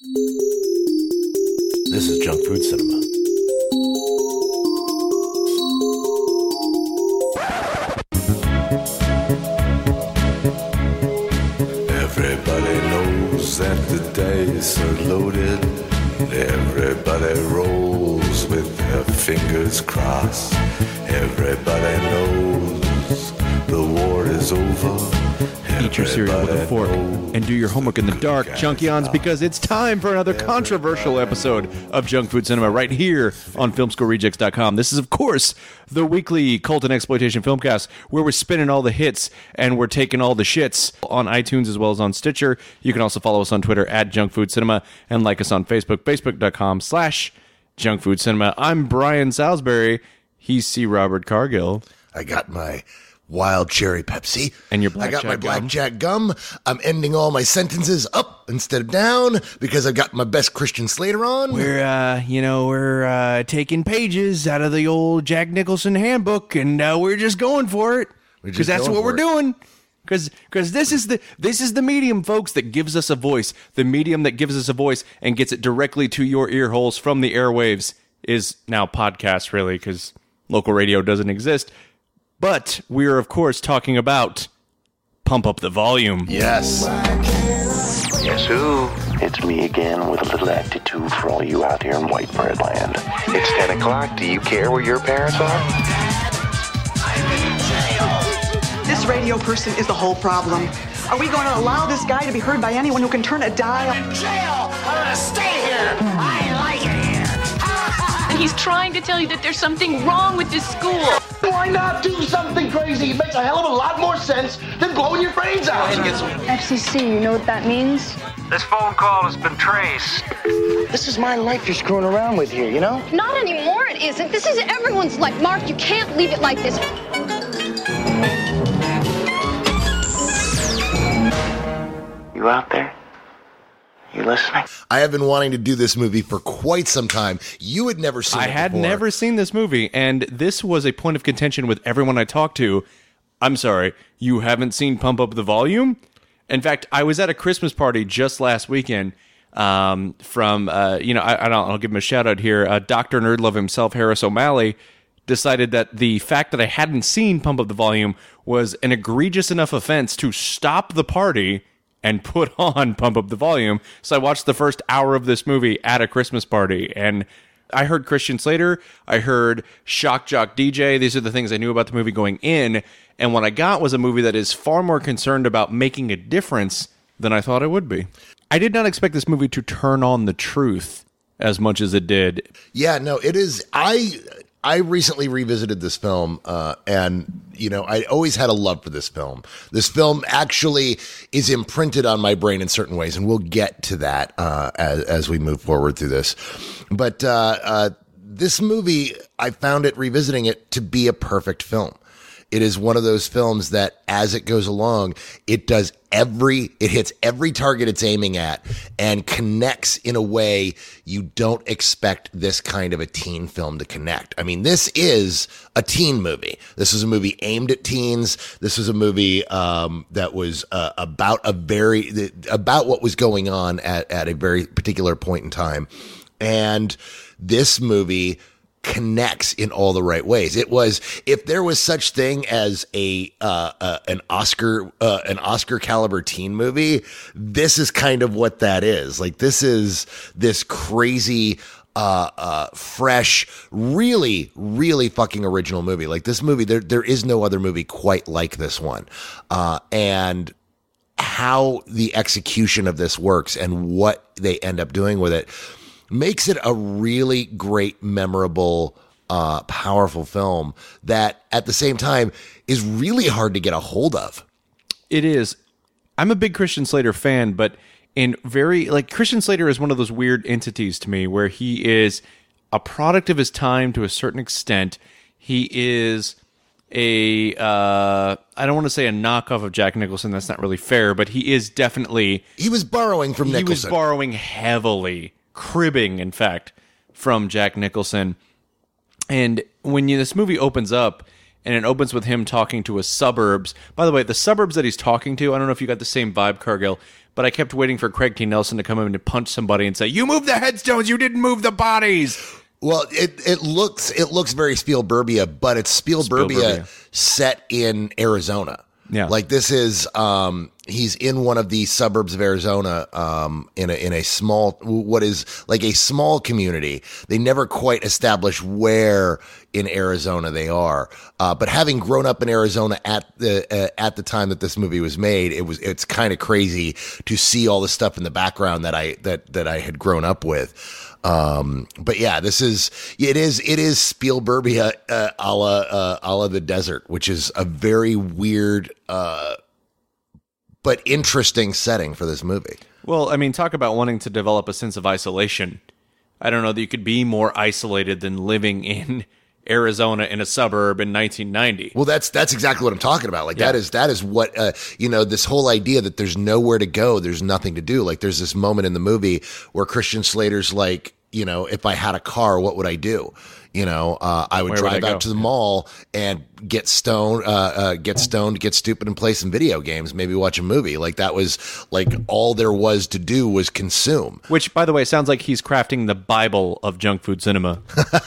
This is Junk Food Cinema. Everybody knows that the dice are loaded. Everybody rolls with their fingers crossed. Everybody knows the war is over. Eat your cereal with a fork and do your homework in the dark, Junkions, because it's time for another controversial episode of Junk Food Cinema right here on FilmScoreRejects.com. This is, of course, the weekly cult and exploitation filmcast where we're spinning all the hits and we're taking all the shits on iTunes as well as on Stitcher. You can also follow us on Twitter at Junk Food Cinema and like us on Facebook, Facebook.com/Junk Food Cinema. I'm Brian Salisbury. He's C. Robert Cargill. I got my wild cherry Pepsi. And your I got my blackjack blackjack gum. I'm ending all my sentences up instead of down because I've got my best Christian Slater on. We're taking pages out of the old Jack Nicholson handbook, and we're just going for it because that's what we're doing. Because this is the medium, folks, that gives us a voice. The medium that gives us a voice and gets it directly to your ear holes from the airwaves is now podcast, really, because local radio doesn't exist. But we're, of course, talking about Pump Up the Volume. Yes. Guess who? It's me again with a little attitude for all you out here in white bread land. It's 10 o'clock. Do you care where your parents are? This radio person is the whole problem. Are we going to allow this guy to be heard by anyone who can turn a dial? In jail! I'm gonna stay here! I like it here! And he's trying to tell you that there's something wrong with this school. Why not do something crazy? It makes a hell of a lot more sense than blowing your brains out. FCC, you know what that means? This phone call has been traced. This is my life you're screwing around with here, you know? Not anymore, it isn't. This is everyone's life. Mark, you can't leave it like this. You out there? You listening? I have been wanting to do this movie for quite some time. You had never seen it before. I had never seen this movie, and this was a point of contention with everyone I talked to. I'm sorry, you haven't seen Pump Up the Volume? In fact, I was at a Christmas party just last weekend I'll give him a shout out here. Dr. Nerdlove himself, Harris O'Malley, decided that the fact that I hadn't seen Pump Up the Volume was an egregious enough offense to stop the party and put on Pump Up the Volume. So I watched the first hour of this movie at a Christmas party, and I heard Christian Slater, I heard Shock Jock DJ. These are the things I knew about the movie going in, and what I got was a movie that is far more concerned about making a difference than I thought it would be. I did not expect this movie to turn on the truth as much as it did. Yeah, no, it is. I recently revisited this film, and, I always had a love for this film. This film actually is imprinted on my brain in certain ways, and we'll get to that as we move forward through this. But this movie, I found it, revisiting it, to be a perfect film. It is one of those films that, as it goes along, it hits every target it's aiming at and connects in a way you don't expect this kind of a teen film to connect. I mean, this is a teen movie. This is a movie aimed at teens. This is a movie that was about what was going on at a very particular point in time. And this movie connects in all the right ways. It was, if there was such thing as an Oscar caliber teen movie, this is kind of what that is. Like, this is this crazy, fresh, really, really fucking original movie. Like, this movie, there is no other movie quite like this one. And how the execution of this works and what they end up doing with it makes it a really great, memorable, powerful film that at the same time is really hard to get a hold of. It is. I'm a big Christian Slater fan, but Christian Slater is one of those weird entities to me where he is a product of his time to a certain extent. He is I don't want to say a knockoff of Jack Nicholson. That's not really fair, but he is definitely... He was borrowing from Nicholson. He was borrowing heavily. Cribbing, in fact, from Jack Nicholson. And when this movie opens up, and it opens with him talking to a suburbs. By the way, the suburbs that he's talking to, I don't know if you got the same vibe, Cargill, but I kept waiting for Craig T. Nelson to come in and punch somebody and say, "You moved the headstones, you didn't move the bodies." Well, it looks very Spielbergia, but it's Spielbergia set in Arizona. Yeah, like this is he's in one of the suburbs of Arizona, in a small, what is like a small community. They never quite establish where in Arizona they are, but having grown up in Arizona at the time that this movie was made, it's kind of crazy to see all the stuff in the background that I had grown up with. But yeah, it is Spielbergia, a la The Desert, which is a very weird, but interesting setting for this movie. Well, I mean, talk about wanting to develop a sense of isolation. I don't know that you could be more isolated than living in Arizona in a suburb in 1990. Well, that's exactly what I'm talking about. Like that is what, this whole idea that there's nowhere to go, there's nothing to do. Like there's this moment in the movie where Christian Slater's like, if I had a car, what would I do? I would drive out to the mall and get stoned, get stupid and play some video games, maybe watch a movie. Like that was like all there was to do was consume. Which, by the way, sounds like he's crafting the Bible of junk food cinema.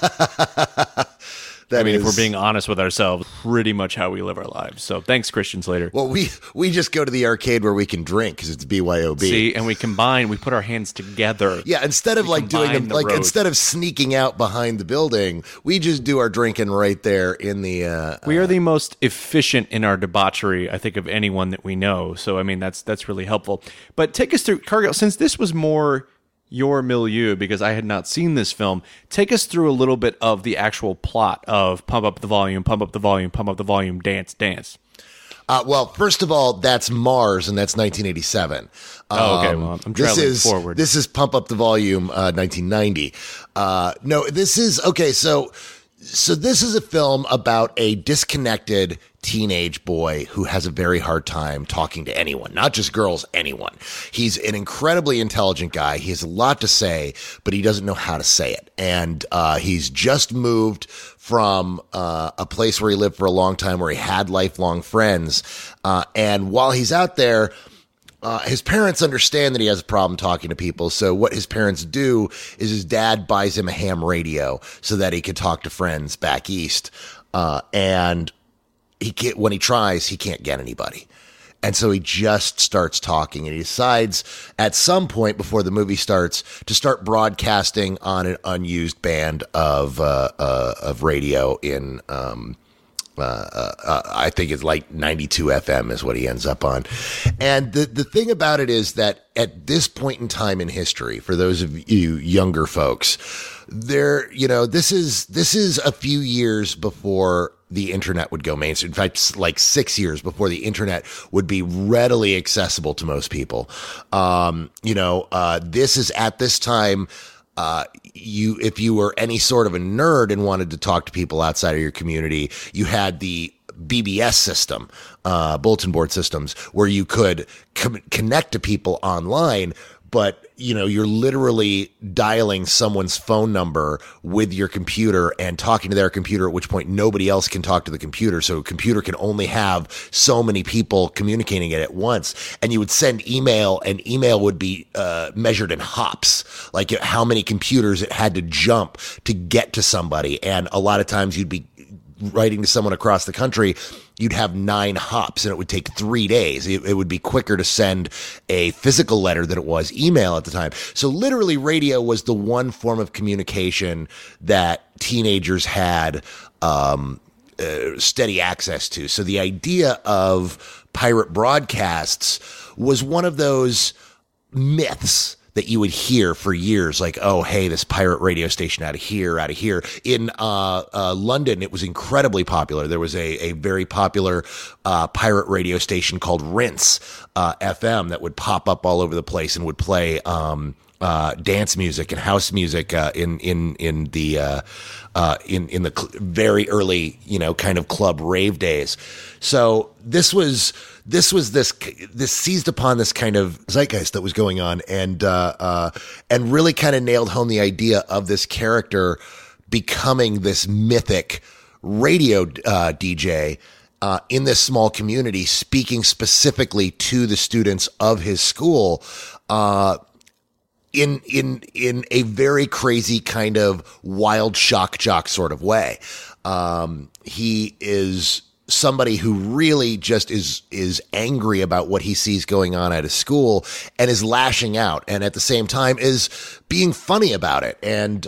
If we're being honest with ourselves, pretty much how we live our lives. So thanks, Christian Slater. Well, we just go to the arcade where we can drink because it's BYOB. See, and we put our hands together. Yeah, instead of instead of sneaking out behind the building, we just do our drinking right there in the. We are the most efficient in our debauchery, I think, of anyone that we know. So I mean, that's really helpful. But take us through, Cargill, since this was more your milieu, because I had not seen this film. Take us through a little bit of the actual plot of Pump Up the Volume, Pump Up the Volume, Pump Up the Volume, Dance, Dance. Well, first of all, that's Mars, and that's 1987. Okay. Well, I'm traveling forward. This is Pump Up the Volume, 1990. No, this is okay. So this is a film about a disconnected teenage boy who has a very hard time talking to anyone, not just girls, anyone. He's an incredibly intelligent guy. He has a lot to say, but he doesn't know how to say it. And he's just moved from a place where he lived for a long time, where he had lifelong friends. And while he's out there, his parents understand that he has a problem talking to people. So what his parents do is his dad buys him a ham radio so that he can talk to friends back east. And when he tries, he can't get anybody. And so he just starts talking, and he decides at some point before the movie starts to start broadcasting on an unused band of radio in, I think it's like 92 FM is what he ends up on. And the thing about it is that at this point in time in history, for those of you younger folks, this is a few years before the internet would go mainstream. In fact, like 6 years before the internet would be readily accessible to most people. This is at this time, if you were any sort of a nerd and wanted to talk to people outside of your community, you had the BBS system, bulletin board systems, where you could connect to people online, but you're literally dialing someone's phone number with your computer and talking to their computer, at which point nobody else can talk to the computer. So a computer can only have so many people communicating it at once. And you would send email, and email would be measured in hops, like how many computers it had to jump to get to somebody. And a lot of times you'd be writing to someone across the country, you'd have 9 hops, and it would take 3 days. It would be quicker to send a physical letter than it was email at the time. So literally radio was the one form of communication that teenagers had steady access to. So the idea of pirate broadcasts was one of those myths that you would hear for years, like, oh, hey, this pirate radio station out of here. In London, it was incredibly popular. There was a very popular pirate radio station called Rinse FM that would pop up all over the place and would play dance music and house music in the very early, kind of club rave days. So this seized upon this kind of zeitgeist that was going on, and really kind of nailed home the idea of this character becoming this mythic radio DJ. in this small community, speaking specifically to the students of his school, in a very crazy kind of wild shock jock sort of way. He is somebody who really just is angry about what he sees going on at his school and is lashing out, and at the same time is being funny about it, and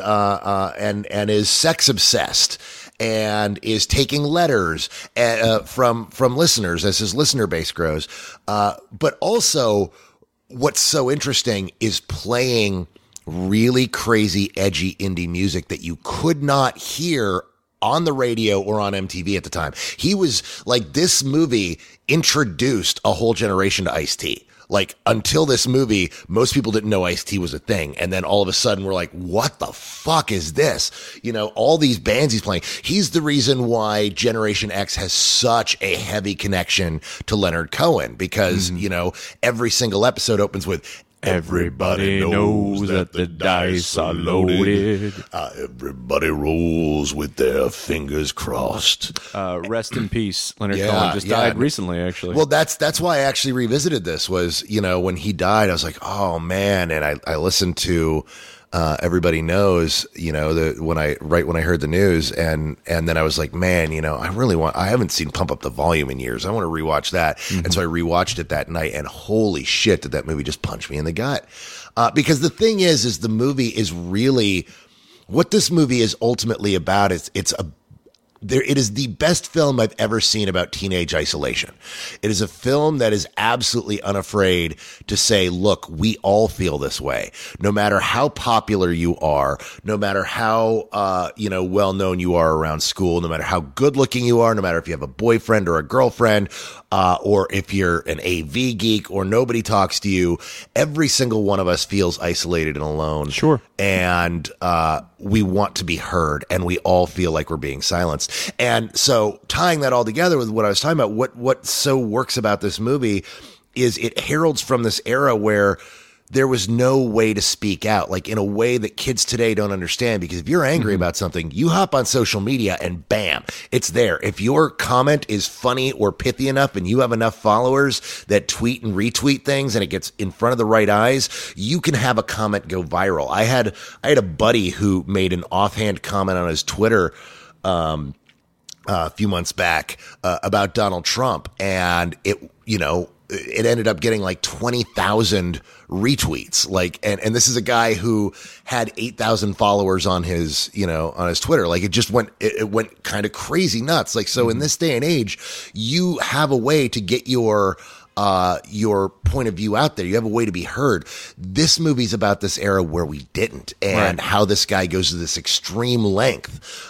is sex obsessed, and is taking letters from listeners as his listener base grows. But also, what's so interesting is playing really crazy, edgy indie music that you could not hear on the radio or on MTV at the time. He was like, this movie introduced a whole generation to Ice-T. Like, until this movie, most people didn't know Ice-T was a thing. And then all of a sudden we're like, what the fuck is this? You know, all these bands he's playing. He's the reason why Generation X has such a heavy connection to Leonard Cohen, because, you know, every single episode opens with, everybody knows that the dice are loaded. Everybody rolls with their fingers crossed. Rest in peace, Leonard Cohen just died recently, actually. Well, that's why I actually revisited this. Was, you know, when he died, I was like, oh man, and I listened to Everybody Knows, you know, when I heard the news, and then I was like, man, you know, I haven't seen Pump Up the Volume in years. I want to rewatch that. And so I rewatched it that night, and holy shit, did that movie just punch me in the gut. Because the thing is the movie is really, what this movie is ultimately about is it is the best film I've ever seen about teenage isolation. It is a film that is absolutely unafraid to say, look, we all feel this way. No matter how popular you are, no matter how, well-known you are around school, no matter how good-looking you are, no matter if you have a boyfriend or a girlfriend, or if you're an AV geek or nobody talks to you, every single one of us feels isolated and alone. Sure. And we want to be heard, and we all feel like we're being silenced. And so tying that all together with what I was talking about, what so works about this movie is it heralds from this era where there was no way to speak out, like in a way that kids today don't understand. Because if you're angry about something, you hop on social media and bam, it's there. If your comment is funny or pithy enough and you have enough followers that tweet and retweet things and it gets in front of the right eyes, you can have a comment go viral. I had a buddy who made an offhand comment on his Twitter a few months back about Donald Trump, and it ended up getting like 20,000 retweets. Like, and this is a guy who had 8,000 followers on his Twitter. Like, it went kind of crazy nuts. Like, so in this day and age, you have a way to get your point of view out there. You have a way to be heard. This movie's about this era where we didn't, and how this guy goes to this extreme length,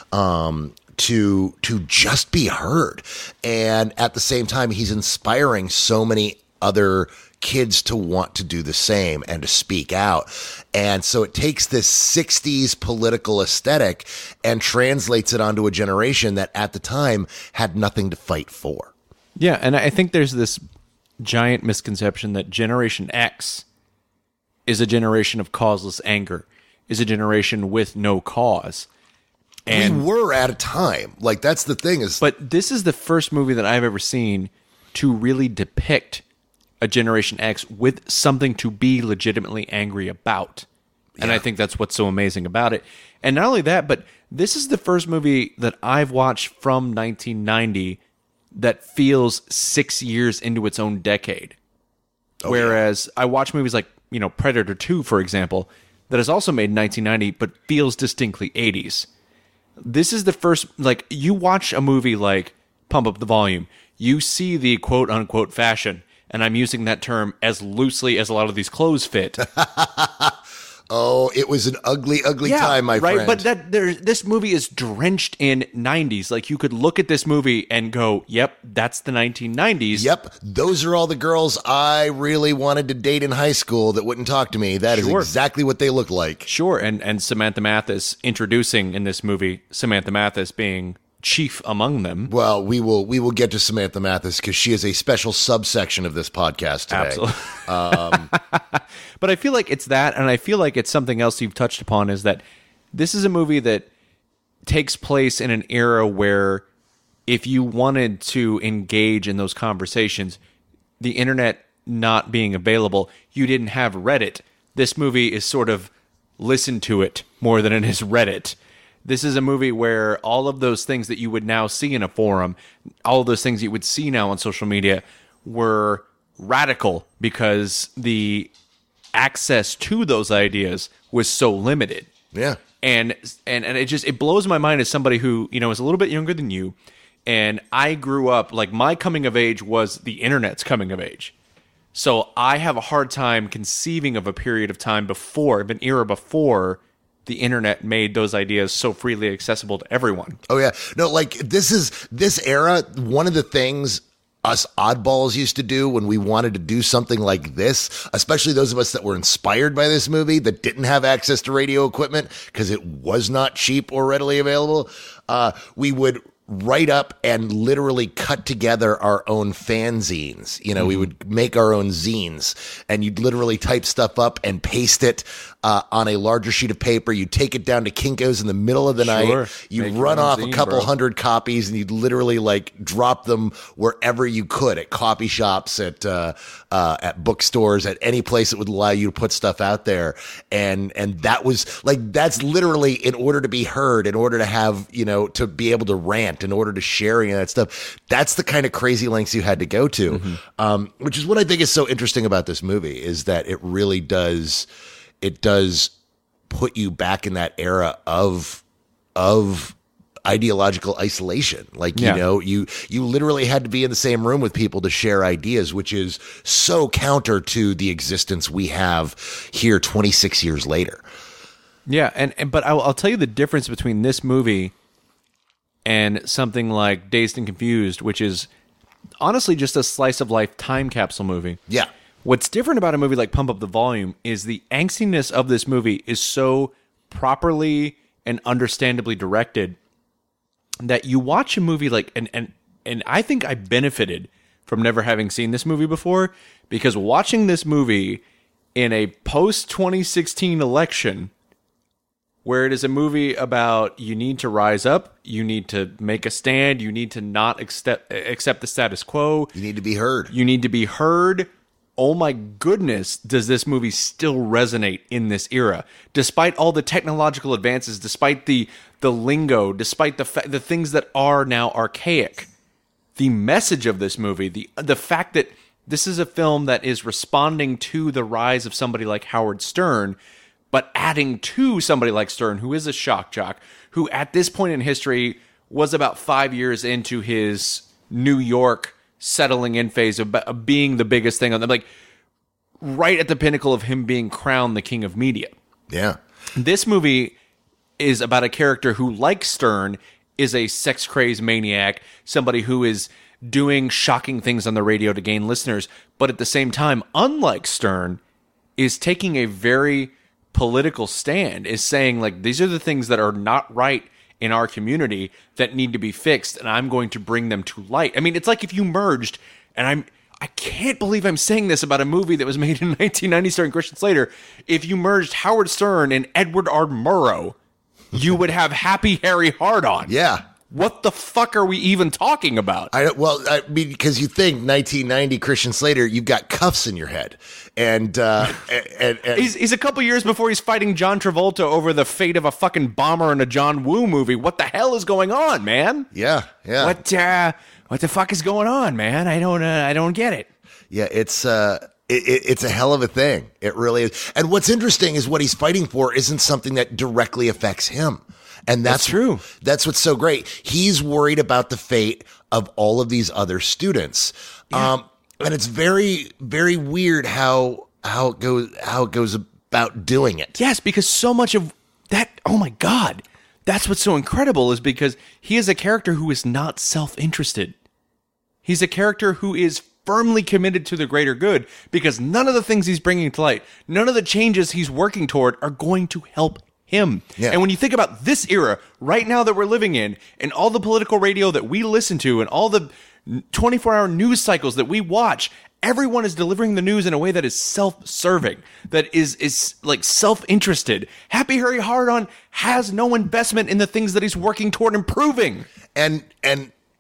to just be heard. And at the same time, he's inspiring so many other kids to want to do the same and to speak out. And so it takes this 60s political aesthetic and translates it onto a generation that at the time had nothing to fight for. Yeah, and I think there's this giant misconception that Generation X is a generation of causeless anger, is a generation with no cause. And we were at a time. Like, that's the thing is... But this is the first movie that I've ever seen to really depict a Generation X with something to be legitimately angry about. And I think that's what's so amazing about it. And not only that, but this is the first movie that I've watched from 1990 that feels 6 years into its own decade. Whereas I watch movies like, Predator 2, for example, that is also made in 1990, but feels distinctly 80s. This is the first, like, you watch a movie like Pump Up the Volume, you see the quote-unquote fashion, and I'm using that term as loosely as a lot of these clothes fit. Oh, it was an ugly, ugly time, my friend. But this movie is drenched in 90s. Like, you could look at this movie and go, yep, that's the 1990s. Yep, those are all the girls I really wanted to date in high school that wouldn't talk to me. That is exactly what they look like. Sure, and Samantha Mathis introducing in this movie, Samantha Mathis being chief among them. Well, we will get to Samantha Mathis because she is a special subsection of this podcast today. Absolutely. But I feel like it's that, and I feel like it's something else you've touched upon, is that this is a movie that takes place in an era where if you wanted to engage in those conversations, the internet not being available, you didn't have Reddit. This movie is sort of listen to it more than it is Reddit. This is a movie where all of those things that you would now see in a forum, all of those things you would see now on social media were radical because the access to those ideas was so limited. Yeah. And it blows my mind as somebody who, is a little bit younger than you. And I grew up, like, my coming of age was the internet's coming of age. So I have a hard time conceiving of a period of time before, an era before the internet made those ideas so freely accessible to everyone. Oh, yeah. No, like, this era, one of the things us oddballs used to do when we wanted to do something like this, especially those of us that were inspired by this movie that didn't have access to radio equipment because it was not cheap or readily available, we would write up and literally cut together our own fanzines. We would make our own zines, and you'd literally type stuff up and paste it on a larger sheet of paper. You'd take it down to Kinko's in the middle of the night. You'd run off a couple hundred copies, and you'd literally like drop them wherever you could, at coffee shops, at bookstores, at any place that would allow you to put stuff out there. And that was like, that's literally in order to be heard, in order to have, to be able to rant, in order to sharing that stuff. That's the kind of crazy lengths you had to go to, which is what I think is so interesting about this movie, is that it really does put you back in that era of ideological isolation. Like, you literally had to be in the same room with people to share ideas, which is so counter to the existence we have here 26 years later. Yeah. But I'll tell you the difference between this movie and something like Dazed and Confused, which is honestly just a slice of life time capsule movie. Yeah. What's different about a movie like Pump Up the Volume is the angstiness of this movie is so properly and understandably directed that you watch a movie like, and I think I benefited from never having seen this movie before, because watching this movie in a post-2016 election, where it is a movie about you need to rise up, you need to make a stand, you need to not accept the status quo. You need to be heard. You need to be heard. Oh my goodness, does this movie still resonate in this era? Despite all the technological advances, despite the lingo, despite the things that are now archaic, the message of this movie, the fact that this is a film that is responding to the rise of somebody like Howard Stern, but adding to somebody like Stern, who is a shock jock, who at this point in history was about 5 years into his New York settling in phase of being the biggest thing on them, like right at the pinnacle of him being crowned the king of media. Yeah. This movie is about a character who, like Stern, is a sex-crazed maniac, somebody who is doing shocking things on the radio to gain listeners, but at the same time, unlike Stern, is taking a very political stand, is saying, like, these are the things that are not right in our community that need to be fixed, and I'm going to bring them to light. I mean, it's like if you merged, and I can't believe I'm saying this about a movie that was made in 1990 starring Christian Slater, if you merged Howard Stern and Edward R. Murrow, you would have Happy Harry Hard-On. Yeah. What the fuck are we even talking about? I mean, because you think 1990 Christian Slater, you've got cuffs in your head, and he's a couple years before he's fighting John Travolta over the fate of a fucking bomber in a John Woo movie. What the hell is going on, man? Yeah. What the fuck is going on, man? I don't get it. Yeah, it's a hell of a thing. It really is. And what's interesting is what he's fighting for isn't something that directly affects him. And that's true. That's what's so great. He's worried about the fate of all of these other students. Yeah. And it's very, very weird how it goes about doing it. Yes, because so much of that, oh my God, that's what's so incredible, is because he is a character who is not self-interested. He's a character who is firmly committed to the greater good, because none of the things he's bringing to light, none of the changes he's working toward are going to help him. Yeah. And when you think about this era right now that we're living in, and all the political radio that we listen to, and all the 24-hour news cycles that we watch, everyone is delivering the news in a way that is self-serving, that is like self-interested. Happy Harry Hard-On has no investment in the things that he's working toward improving. And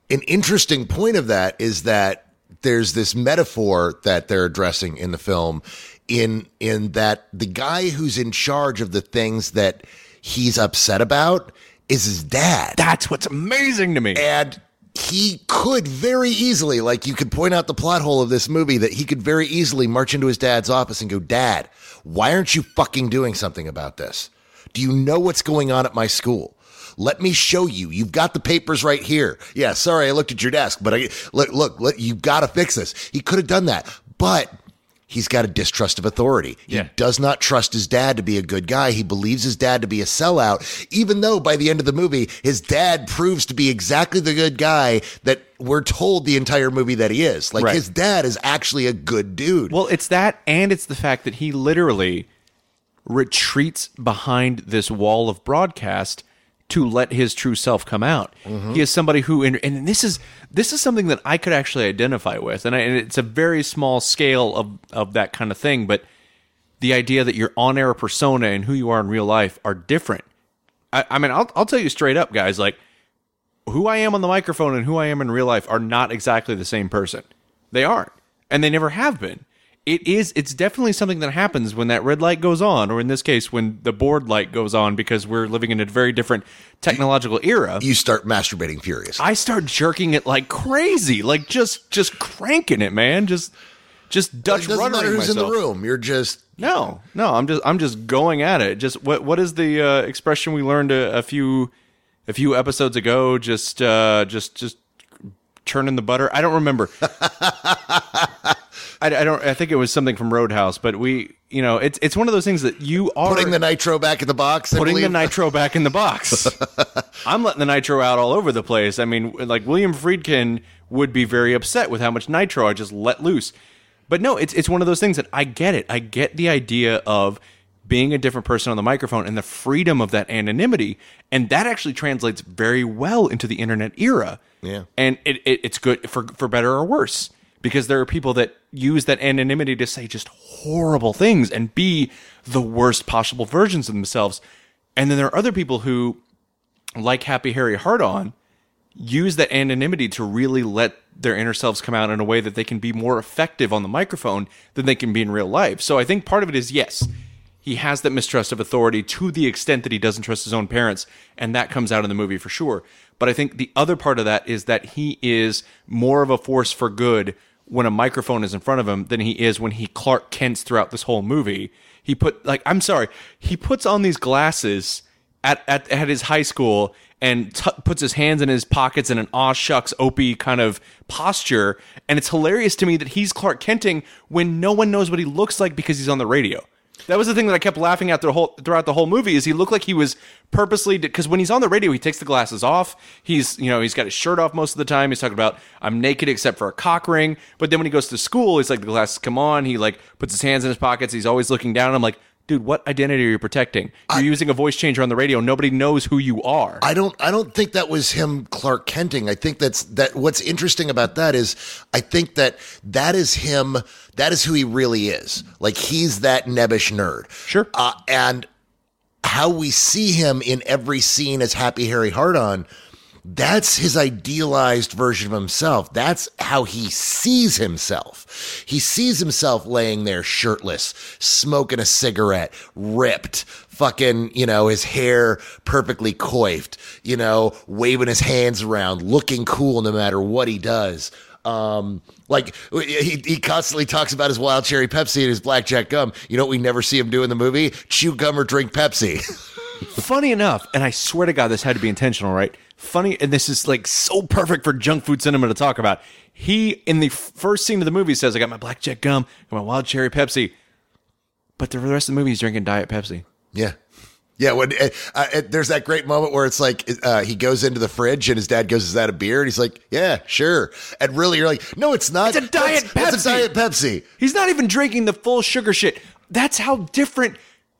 an interesting point of that is that there's this metaphor that they're addressing in the film in that the guy who's in charge of the things that he's upset about is his dad. That's what's amazing to me. And he could very easily, like you could point out the plot hole of this movie, that he could very easily march into his dad's office and go, Dad, why aren't you fucking doing something about this? Do you know what's going on at my school? Let me show you. You've got the papers right here. Yeah, sorry, I looked at your desk, but look, you've got to fix this. He could have done that, but he's got a distrust of authority. He does not trust his dad to be a good guy. He believes his dad to be a sellout, even though by the end of the movie, his dad proves to be exactly the good guy that we're told the entire movie that he is. Like, his dad is actually a good dude. Well, it's that, and it's the fact that he literally retreats behind this wall of broadcast to let his true self come out. He is somebody who, and this is something that I could actually identify with, and it's a very small scale of that kind of thing, but the idea that your on-air persona and who you are in real life are different. I mean, I'll tell you straight up, guys, like, who I am on the microphone and who I am in real life are not exactly the same person. They aren't, and they never have been. It's definitely something that happens when that red light goes on, or in this case, when the board light goes on, because we're living in a very different technological era. You start masturbating furiously. I start jerking it like crazy, like just cranking it, man. Just Dutch It doesn't matter who's myself. in the room. You're just No, I'm just going at it. Just what is the expression we learned a few episodes ago? Just churning the butter. I don't remember. I think it was something from Roadhouse, but it's one of those things that you are putting the nitro back in the box. Putting the nitro back in the box. I'm letting the nitro out all over the place. I mean, like William Friedkin would be very upset with how much nitro I just let loose. But no, it's one of those things that I get it. I get the idea of being a different person on the microphone and the freedom of that anonymity, and that actually translates very well into the internet era. Yeah, and it's good for better or worse. Because there are people that use that anonymity to say just horrible things and be the worst possible versions of themselves. And then there are other people who, like Happy Harry Hardon, use that anonymity to really let their inner selves come out in a way that they can be more effective on the microphone than they can be in real life. So I think part of it is, yes, he has that mistrust of authority to the extent that he doesn't trust his own parents, and that comes out in the movie for sure. But I think the other part of that is that he is more of a force for good when a microphone is in front of him than he is when he Clark Kent's throughout this whole movie. He puts on these glasses at his high school and puts his hands in his pockets in an aw shucks Opie kind of posture, and it's hilarious to me that he's Clark Kenting when no one knows what he looks like because he's on the radio. That was the thing that I kept laughing at throughout the whole movie. Is he looked like he was purposely, because when he's on the radio, he takes the glasses off. He's got his shirt off most of the time. He's talking about, I'm naked except for a cock ring. But then when he goes to school, it's like the glasses come on. He like puts his hands in his pockets. He's always looking down. I'm like, dude, what identity are you protecting? You're using a voice changer on the radio. Nobody knows who you are. I don't think that was him Clark Kenting. I think that what's interesting about that is I think that is him. That is who he really is. Like, he's that nebbish nerd. Sure. And how we see him in every scene as Happy Harry Hardon, that's his idealized version of himself. That's how he sees himself. He sees himself laying there shirtless, smoking a cigarette, ripped, fucking, his hair perfectly coiffed, waving his hands around, looking cool no matter what he does. Like he constantly talks about his wild cherry Pepsi and his blackjack gum. You know what we never see him do in the movie? Chew gum or drink Pepsi. Funny enough, and I swear to God, this had to be intentional, right? Funny, and this is like so perfect for junk food cinema to talk about. He, in the first scene of the movie, says, I got my blackjack gum, I got my wild cherry Pepsi. But the rest of the movie, he's drinking Diet Pepsi. Yeah. Yeah, when there's that great moment where it's like he goes into the fridge and his dad goes, "Is that a beer?" And he's like, "Yeah, sure." And really, you're like, "No, it's not. It's a Diet Pepsi. It's a Diet Pepsi." He's not even drinking the full sugar shit. That's how different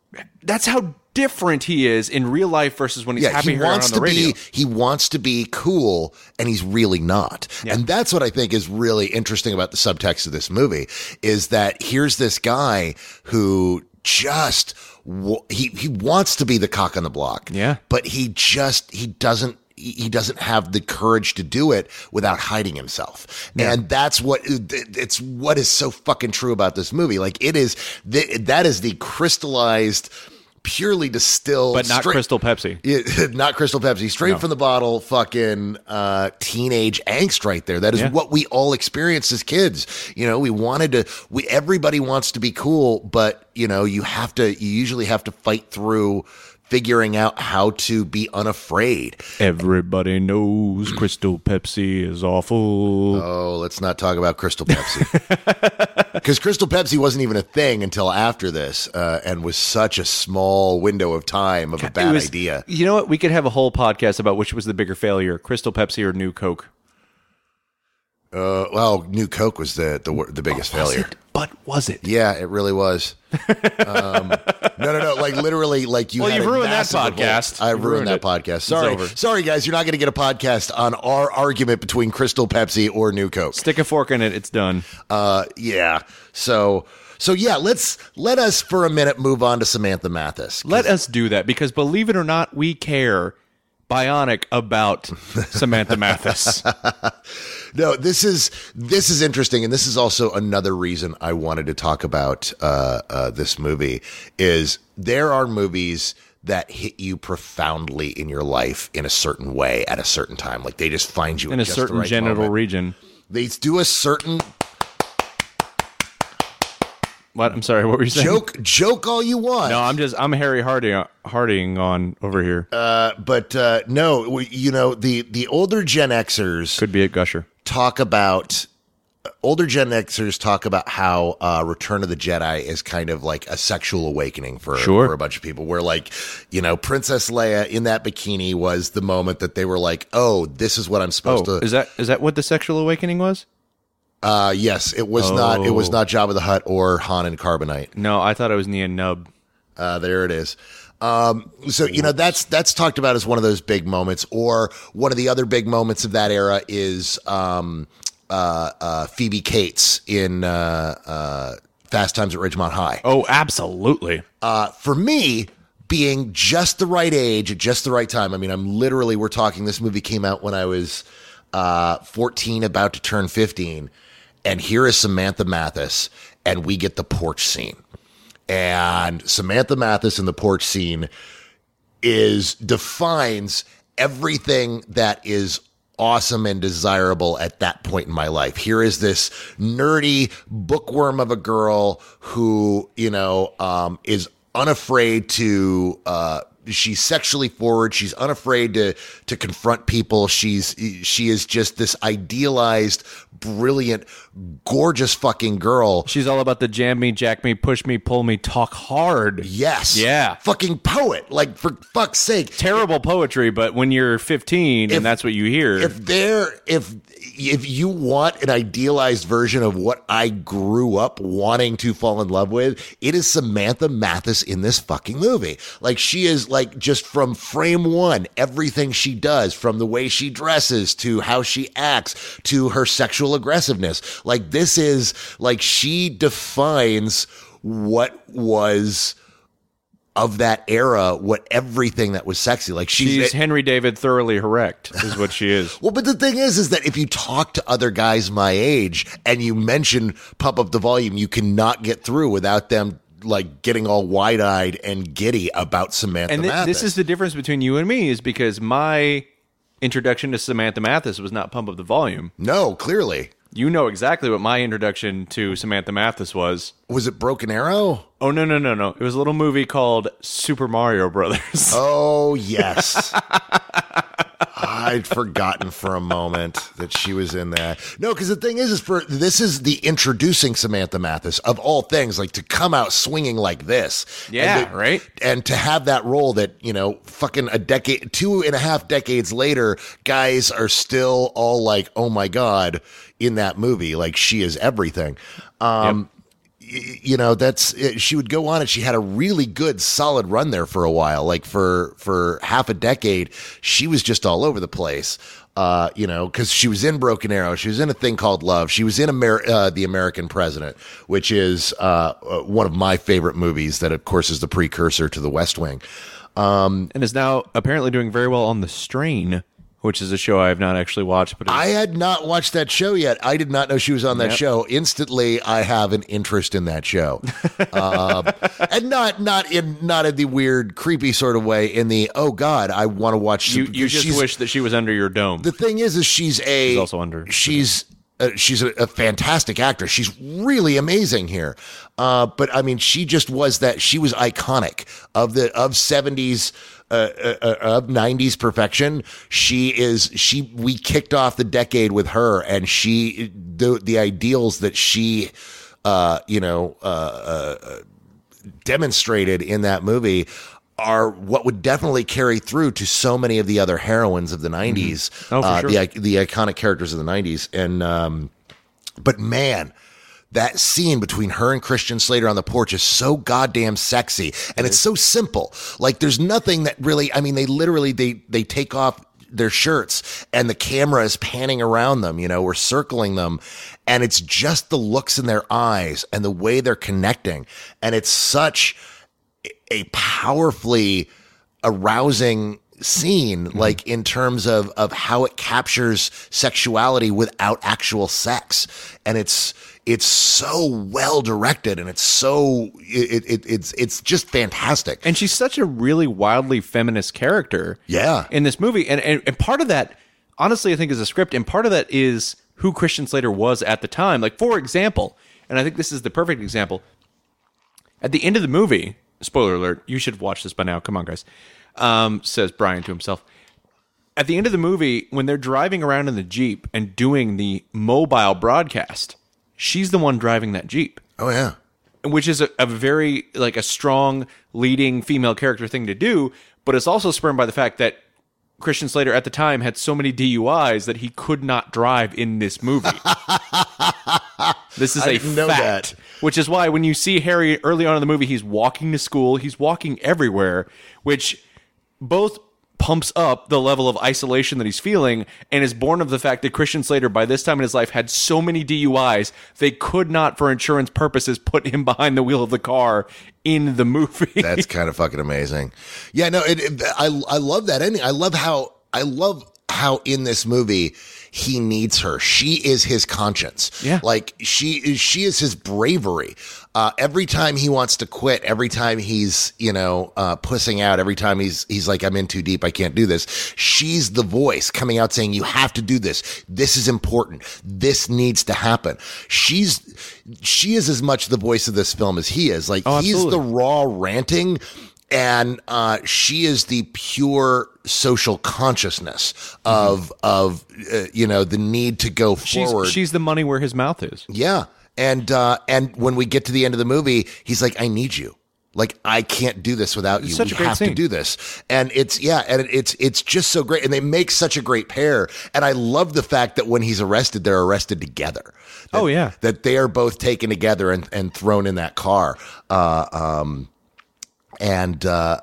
he is in real life versus when he's Happy Harry on the radio. He wants to be cool, and he's really not. Yeah. And that's what I think is really interesting about the subtext of this movie is that here's this guy who just he wants to be the cock on the block. Yeah. But he doesn't he doesn't have the courage to do it without hiding himself. And that's what is so fucking true about this movie. Like that is the crystallized, purely distilled, but not Crystal Pepsi. Not Crystal Pepsi, straight from the bottle, fucking teenage angst right there. That is what we all experienced as kids. You know, everybody wants to be cool, but you know, you usually have to fight through figuring out how to be unafraid. Everybody knows Crystal Pepsi is awful. Oh, let's not talk about Crystal Pepsi. Because Crystal Pepsi wasn't even a thing until after this, and was such a small window of time of a bad idea. You know what? We could have a whole podcast about which was the bigger failure, Crystal Pepsi or New Coke. Well, New Coke was the biggest failure. But was it? Yeah, it really was. No. Like literally, like you. Well, had you've a ruined that massive podcast. I ruined that it. podcast. Sorry, guys. You're not going to get a podcast on our argument between Crystal Pepsi or New Coke. Stick a fork in it. It's done. Yeah. So yeah. Let us for a minute move on to Samantha Mathis. Let us do that because believe it or not, we care. Bionic about Samantha Mathis. No, this is interesting, and this is also another reason I wanted to talk about this movie. Is there are movies that hit you profoundly in your life in a certain way at a certain time, like they just find you in a just certain the right genital moment. region. They do a certain. What? I'm sorry. What were you saying? Joke all you want. No, I'm Harry Harding on over here. But no, you know the older Gen Xers Could be a gusher. talk about how Return of the Jedi is kind of like a sexual awakening for a bunch of people. Where like, you know, Princess Leia in that bikini was the moment that they were like, oh, this is what I'm supposed to. Is that what the sexual awakening was? Yes, it was not. It was not Jabba the Hutt or Han and Carbonite. No, I thought it was Nia Nub. There it is. So, you know, that's talked about as one of those big moments, or one of the other big moments of that era is Phoebe Cates in Fast Times at Ridgemont High. Oh, absolutely. For me, being just the right age at just the right time. I mean, we're talking, this movie came out when I was 14, about to turn 15. And here is Samantha Mathis, and we get the porch scene. And Samantha Mathis in the porch scene defines everything that is awesome and desirable at that point in my life. Here is this nerdy bookworm of a girl who, you know, is unafraid to, she's sexually forward. She's unafraid to confront people. She is just this idealized, brilliant, gorgeous fucking girl. She's all about the jam me, jack me, push me, pull me, talk hard. Yes. Yeah. Fucking poet. Like, for fuck's sake. Terrible poetry, but when you're 15 and that's what you hear. If you want an idealized version of what I grew up wanting to fall in love with, it is Samantha Mathis in this fucking movie. Like, she is like, just from frame one, everything she does, from the way she dresses to how she acts to her sexual aggressiveness. Like, this is like, she defines what was of that era, what everything that was sexy. Like, she's Henry David thoroughly erect is what she is. Well, but the thing is that if you talk to other guys my age and you mention Pump Up the Volume, you cannot get through without them like getting all wide-eyed and giddy about Samantha Mathis. And this is the difference between you and me, is because my introduction to Samantha Mathis was not Pump Up the Volume. No, clearly. You know exactly what my introduction to Samantha Mathis was. Was it Broken Arrow? Oh, no. It was a little movie called Super Mario Brothers. Oh, yes. I'd forgotten for a moment that she was in that. No, because the thing is this is the introducing Samantha Mathis of all things, like to come out swinging like this. Yeah, right? And to have that role that, you know, fucking 2.5 decades later, guys are still all like, oh my God, in that movie. Like, she is everything. Yep. You know, she would go on, and she had a really good solid run there for a while. Like for half a decade, she was just all over the place. You know, because she was in Broken Arrow, she was in A Thing Called Love, she was in The American President, which is one of my favorite movies. That, of course, is the precursor to The West Wing, and is now apparently doing very well on The Strain, which is a show I have not actually watched. But I had not watched that show yet. I did not know she was on that show. Instantly, I have an interest in that show, and not in the weird, creepy sort of way. In the I want to watch. You just wish that she was under your dome. The thing is she's also under. She's a fantastic actress. She's really amazing here. But I mean, she just was that. She was iconic of 70s. Of 90s perfection. We kicked off the decade with her, and the ideals that she demonstrated in that movie are what would definitely carry through to so many of the other heroines of the 90s. Oh, for sure. The iconic characters of the 90s. And but man, that scene between her and Christian Slater on the porch is so goddamn sexy, and it's so simple. Like, there's nothing that really, I mean, they literally, they take off their shirts and the camera is panning around them, we're circling them, and it's just the looks in their eyes and the way they're connecting. And it's such a powerfully arousing scene, like in terms of how it captures sexuality without actual sex. And it's so well directed, and it's just fantastic. And she's such a really wildly feminist character. Yeah. In this movie. And part of that, honestly, I think is a script, and part of that is who Christian Slater was at the time. Like, for example, and I think this is the perfect example, at the end of the movie, spoiler alert, you should watch this by now, come on guys, says Brian to himself. At the end of the movie, when they're driving around in the Jeep and doing the mobile broadcast, she's the one driving that Jeep. Oh, yeah. Which is a very, like, a strong leading female character thing to do, but it's also spurred by the fact that Christian Slater at the time had so many DUIs that he could not drive in this movie. This is a fact. Which is why when you see Harry early on in the movie, he's walking to school, he's walking everywhere, which both pumps up the level of isolation that he's feeling, and is born of the fact that Christian Slater, by this time in his life, had so many DUIs, they could not, for insurance purposes, put him behind the wheel of the car in the movie. That's kind of fucking amazing. Yeah, no, I love that ending. I love how in this movie he needs her. She is his conscience. Yeah. Like, she is his bravery. Every time he wants to quit, every time he's, pussing out, every time he's like, I'm in too deep, I can't do this. She's the voice coming out saying, you have to do this. This is important. This needs to happen. She is as much the voice of this film as he is. Like, he's the raw ranting, and she is the pure social consciousness of the need to go forward. She's the money where his mouth is. Yeah. And when we get to the end of the movie, he's like, I need you. Like, I can't do this without you. Such a great have scene. to do this. And it's just so great. And they make such a great pair. And I love the fact that when he's arrested, they're arrested together. That they are both taken together and thrown in that car. And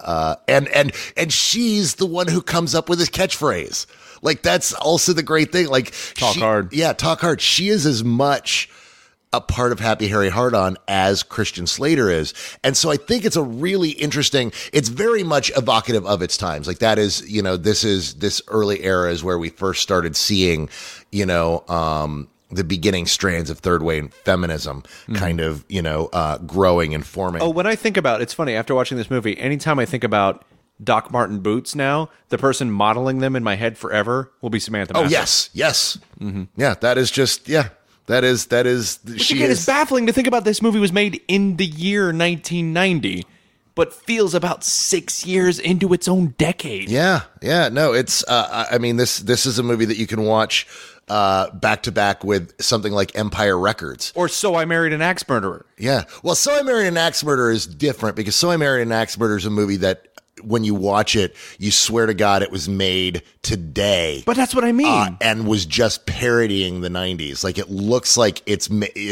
she's the one who comes up with his catchphrase. Like, that's also the great thing. Like, talk hard. Yeah, talk hard. She is as much a part of Happy Harry Hard-On as Christian Slater is. And so I think it's a really interesting, it's very much evocative of its times. Like, that is, this early era is where we first started seeing, the beginning strands of third wave feminism kind of, growing and forming. Oh, when I think about, it's funny, after watching this movie, anytime I think about Doc Marten boots now, the person modeling them in my head forever will be Samantha Massa. Oh, yes. Mm-hmm. Yeah, that is just, that is. Which again is baffling to think about. This movie was made in the year 1990, but feels about 6 years into its own decade. Yeah. No, it's, this is a movie that you can watch back to back with something like Empire Records. Or So I Married an Axe Murderer. Yeah. Well, So I Married an Axe Murderer is different, because So I Married an Axe Murderer is a movie that when you watch it, you swear to God it was made today. But that's what I mean. And was just parodying the 90s. Like, it looks like it's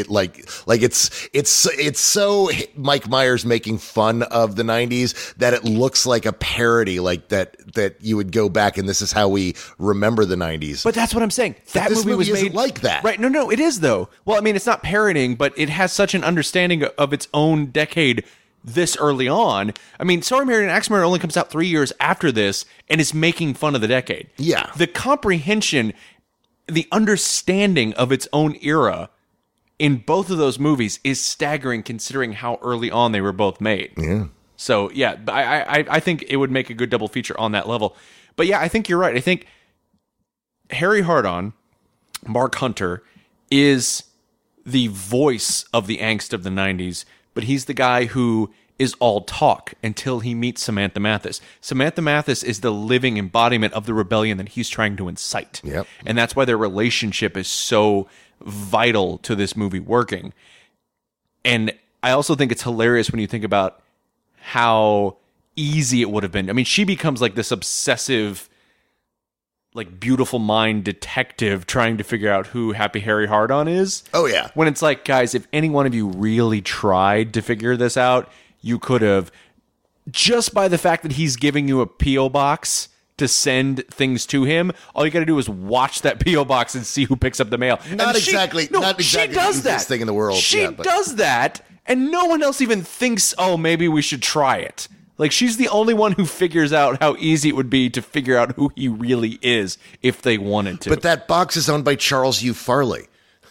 so Mike Myers making fun of the 90s that it looks like a parody, like that you would go back and this is how we remember the 90s. But that's what I'm saying. That movie was isn't made like that. Right. No, it is though. Well, I mean, it's not parodying, but it has such an understanding of its own decade this early on. I mean, Sorry Mary and Axe Murderer only comes out 3 years after this and is making fun of the decade. Yeah. The comprehension, the understanding of its own era in both of those movies is staggering considering how early on they were both made. Yeah. So, yeah, I think it would make a good double feature on that level. But, yeah, I think you're right. I think Harry Hardon, Mark Hunter, is the voice of the angst of the 90s, but he's the guy who is all talk until he meets Samantha Mathis. Samantha Mathis is the living embodiment of the rebellion that he's trying to incite. Yep. And that's why their relationship is so vital to this movie working. And I also think it's hilarious when you think about how easy it would have been. I mean, she becomes like this obsessive, like beautiful mind detective trying to figure out who Happy Harry Hardon is. Oh, yeah. When it's like, guys, if any one of you really tried to figure this out, you could have, just by the fact that he's giving you a P.O. box to send things to him, all you got to do is watch that P.O. box and see who picks up the mail. Not exactly she does the easiest that. thing in the world. She does that, and no one else even thinks, oh, maybe we should try it. Like, she's the only one who figures out how easy it would be to figure out who he really is if they wanted to. But that box is owned by Charles U. Farley.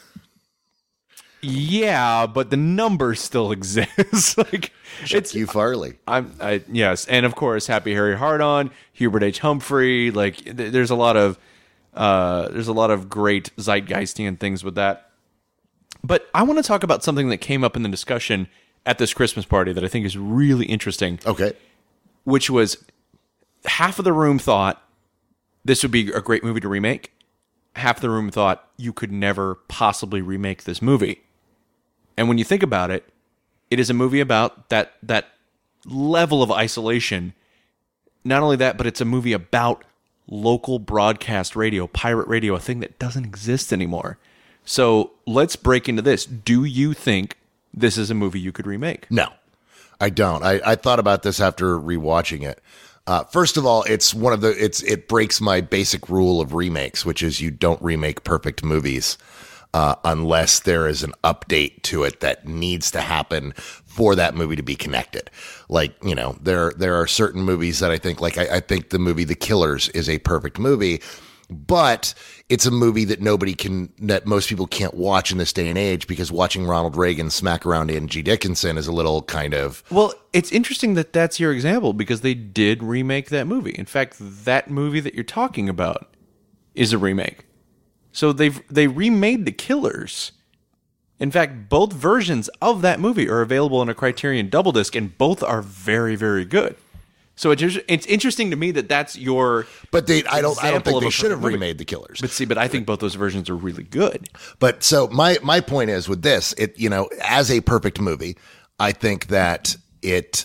Yeah, but the number still exists. Like, It's U. Farley. Yes, and of course, Happy Harry Hardon, Hubert H. Humphrey. Like, there's a lot of great Zeitgeistian things with that. But I want to talk about something that came up in the discussion at this Christmas party that I think is really interesting. Okay. Which was half of the room thought this would be a great movie to remake. Half of the room thought you could never possibly remake this movie. And when you think about it, it is a movie about that level of isolation. Not only that, but it's a movie about local broadcast radio, pirate radio, a thing that doesn't exist anymore. So let's break into this. Do you think this is a movie you could remake? No, I don't. I thought about this after rewatching it. First of all, it breaks my basic rule of remakes, which is you don't remake perfect movies unless there is an update to it that needs to happen for that movie to be connected. Like, you know, there are certain movies that I think, like I think the movie The Killers is a perfect movie, but it's a movie that that most people can't watch in this day and age because watching Ronald Reagan smack around Angie Dickinson is a little kind of... Well, it's interesting that that's your example because they did remake that movie. In fact, that movie that you're talking about is a remake. So they remade The Killers. In fact, both versions of that movie are available on a Criterion double disc, and both are very, very good. So it's interesting to me that that's your. But I don't think they should have remade The Killers. But I think both those versions are really good. But so my point is with this, as a perfect movie, I think that it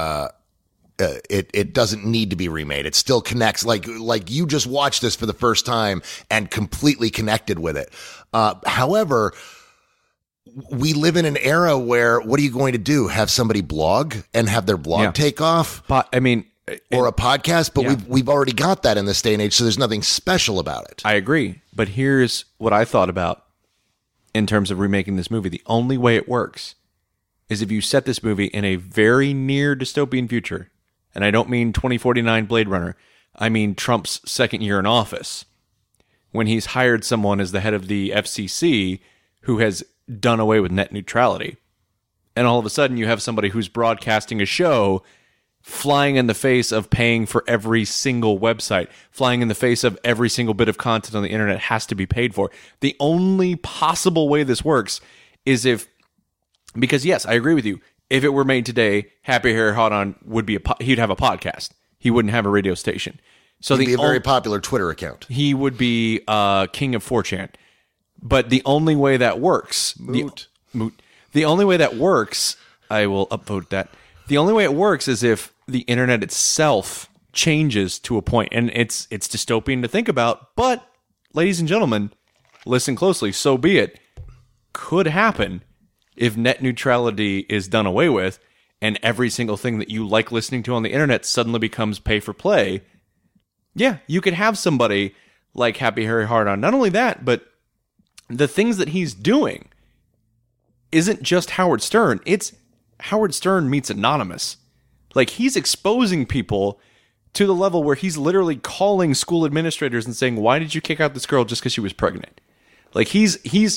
doesn't need to be remade. It still connects. Like you just watched this for the first time and completely connected with it. However, we live in an era where what are you going to do? Have somebody blog and have their blog take off? But I mean, or a podcast, but we've already got that in this day and age, so there's nothing special about it. I agree. But here's what I thought about in terms of remaking this movie. The only way it works is if you set this movie in a very near dystopian future. And I don't mean 2049 Blade Runner. I mean Trump's second year in office, when he's hired someone as the head of the FCC who has done away with net neutrality. And all of a sudden you have somebody who's broadcasting a show flying in the face of paying for every single website, flying in the face of every single bit of content on the internet has to be paid for. The only possible way this works is because yes, I agree with you. If it were made today, Happy Harry Hardon would be he'd have a podcast. He wouldn't have a radio station. So he'd be a very popular Twitter account. He would be king of 4chan. But the only way that works, the only way that works, I will upvote that. The only way it works is if the internet itself changes to a point, and it's dystopian to think about. But, ladies and gentlemen, listen closely. So be it. Could happen if net neutrality is done away with, and every single thing that you like listening to on the internet suddenly becomes pay for play. Yeah, you could have somebody like Happy Harry Hardon. Not only that, but the things that he's doing isn't just Howard Stern. It's Howard Stern meets Anonymous. Like, he's exposing people to the level where he's literally calling school administrators and saying, why did you kick out this girl just because she was pregnant? Like, he's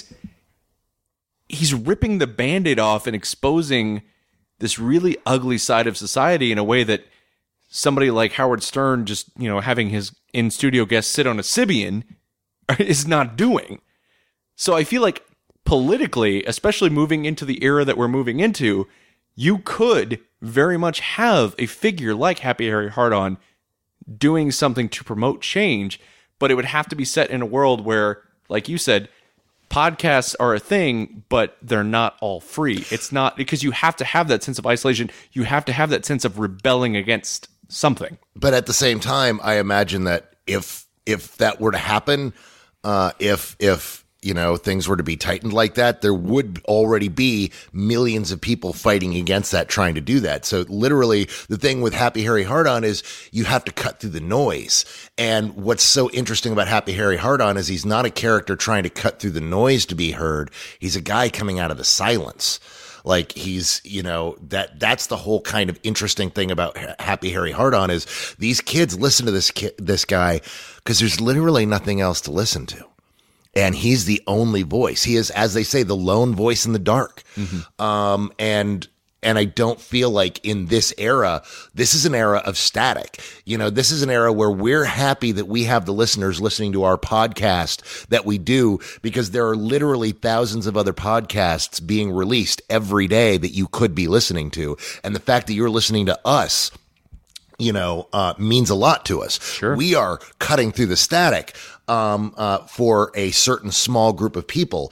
ripping the Band-Aid off and exposing this really ugly side of society in a way that somebody like Howard Stern just, having his in-studio guest sit on a Sybian is not doing. So I feel like politically, especially moving into the era that we're moving into, you could very much have a figure like Happy Harry Hardon doing something to promote change, but it would have to be set in a world where, like you said, podcasts are a thing, but they're not all free. It's not, because you have to have that sense of isolation. You have to have that sense of rebelling against something. But at the same time, I imagine that if that were to happen, if things were to be tightened like that, there would already be millions of people fighting against that, trying to do that. So literally, the thing with Happy Harry Hardon is you have to cut through the noise. And what's so interesting about Happy Harry Hardon is he's not a character trying to cut through the noise to be heard. He's a guy coming out of the silence. Like, he's, that's the whole kind of interesting thing about Happy Harry Hardon is these kids listen to this guy because there's literally nothing else to listen to. And he's the only voice. He is, as they say, the lone voice in the dark. Mm-hmm. And I don't feel like in this era, this is an era of static. This is an era where we're happy that we have the listeners listening to our podcast that we do, because there are literally thousands of other podcasts being released every day that you could be listening to. And the fact that you're listening to us, means a lot to us. Sure. We are cutting through the static, for a certain small group of people.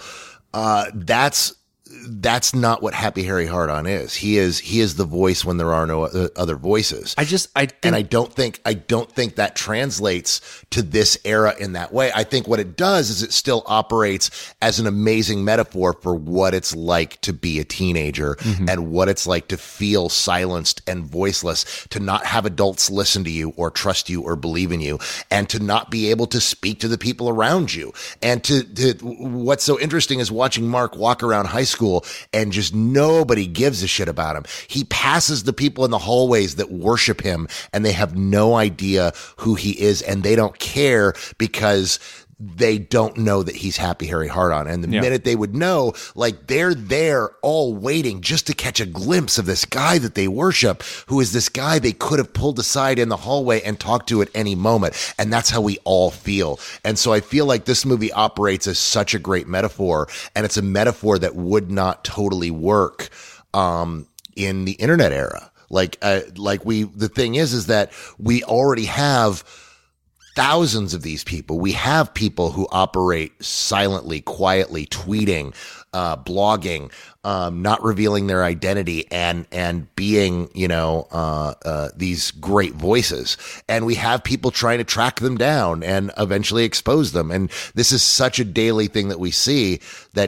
That's not what Happy Harry Hardon is. He is the voice when there are no other voices. I don't think that translates to this era in that way. I think what it does is it still operates as an amazing metaphor for what it's like to be a teenager, mm-hmm. and what it's like to feel silenced and voiceless, to not have adults listen to you or trust you or believe in you, and to not be able to speak to the people around you. And to what's so interesting is watching Mark walk around high school and just nobody gives a shit about him. He passes the people in the hallways that worship him, and they have no idea who he is, and they don't care because they don't know that he's Happy Harry Hardon. And the minute they would know, like, they're there all waiting just to catch a glimpse of this guy that they worship, who is this guy they could have pulled aside in the hallway and talked to at any moment. And that's how we all feel. And so I feel like this movie operates as such a great metaphor, and it's a metaphor that would not totally work in the internet era. The thing is that we already have thousands of these people. We have people who operate silently, quietly, tweeting, blogging, not revealing their identity, and being, these great voices. And we have people trying to track them down and eventually expose them. And this is such a daily thing that we see that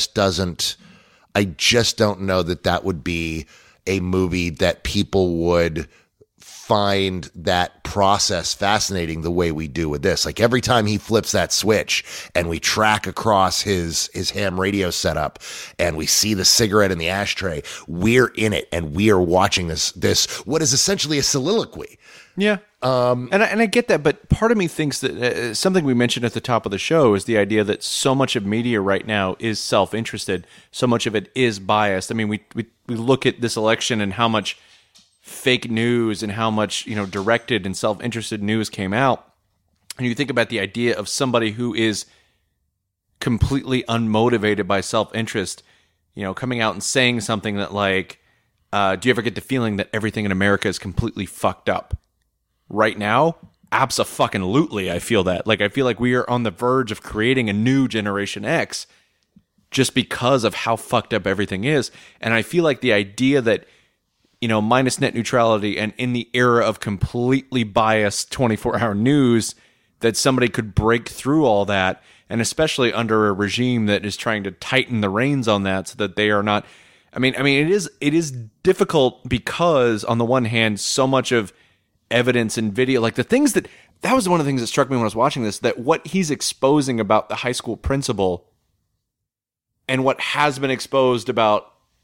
I just don't know that would be a movie that people would find that process fascinating the way we do with this. Like, every time he flips that switch and we track across his ham radio setup and we see the cigarette in the ashtray, we're in it and we are watching this what is essentially a soliloquy. Yeah. And I get that, but part of me thinks that something we mentioned at the top of the show is the idea that so much of media right now is self-interested. So much of it is biased. I mean, we look at this election and how much fake news and how much, directed and self-interested news came out. And you think about the idea of somebody who is completely unmotivated by self-interest, coming out and saying something that like, do you ever get the feeling that everything in America is completely fucked up? Right now, abso-fucking-lutely, I feel that. Like, I feel like we are on the verge of creating a new Generation X just because of how fucked up everything is. And I feel like the idea that, minus net neutrality and in the era of completely biased 24-hour news, that somebody could break through all that, and especially under a regime that is trying to tighten the reins on that so that they are not... I mean, it is difficult because, on the one hand, so much of evidence and video, like the things that was one of the things that struck me when I was watching this, that what he's exposing about the high school principal and what has been exposed about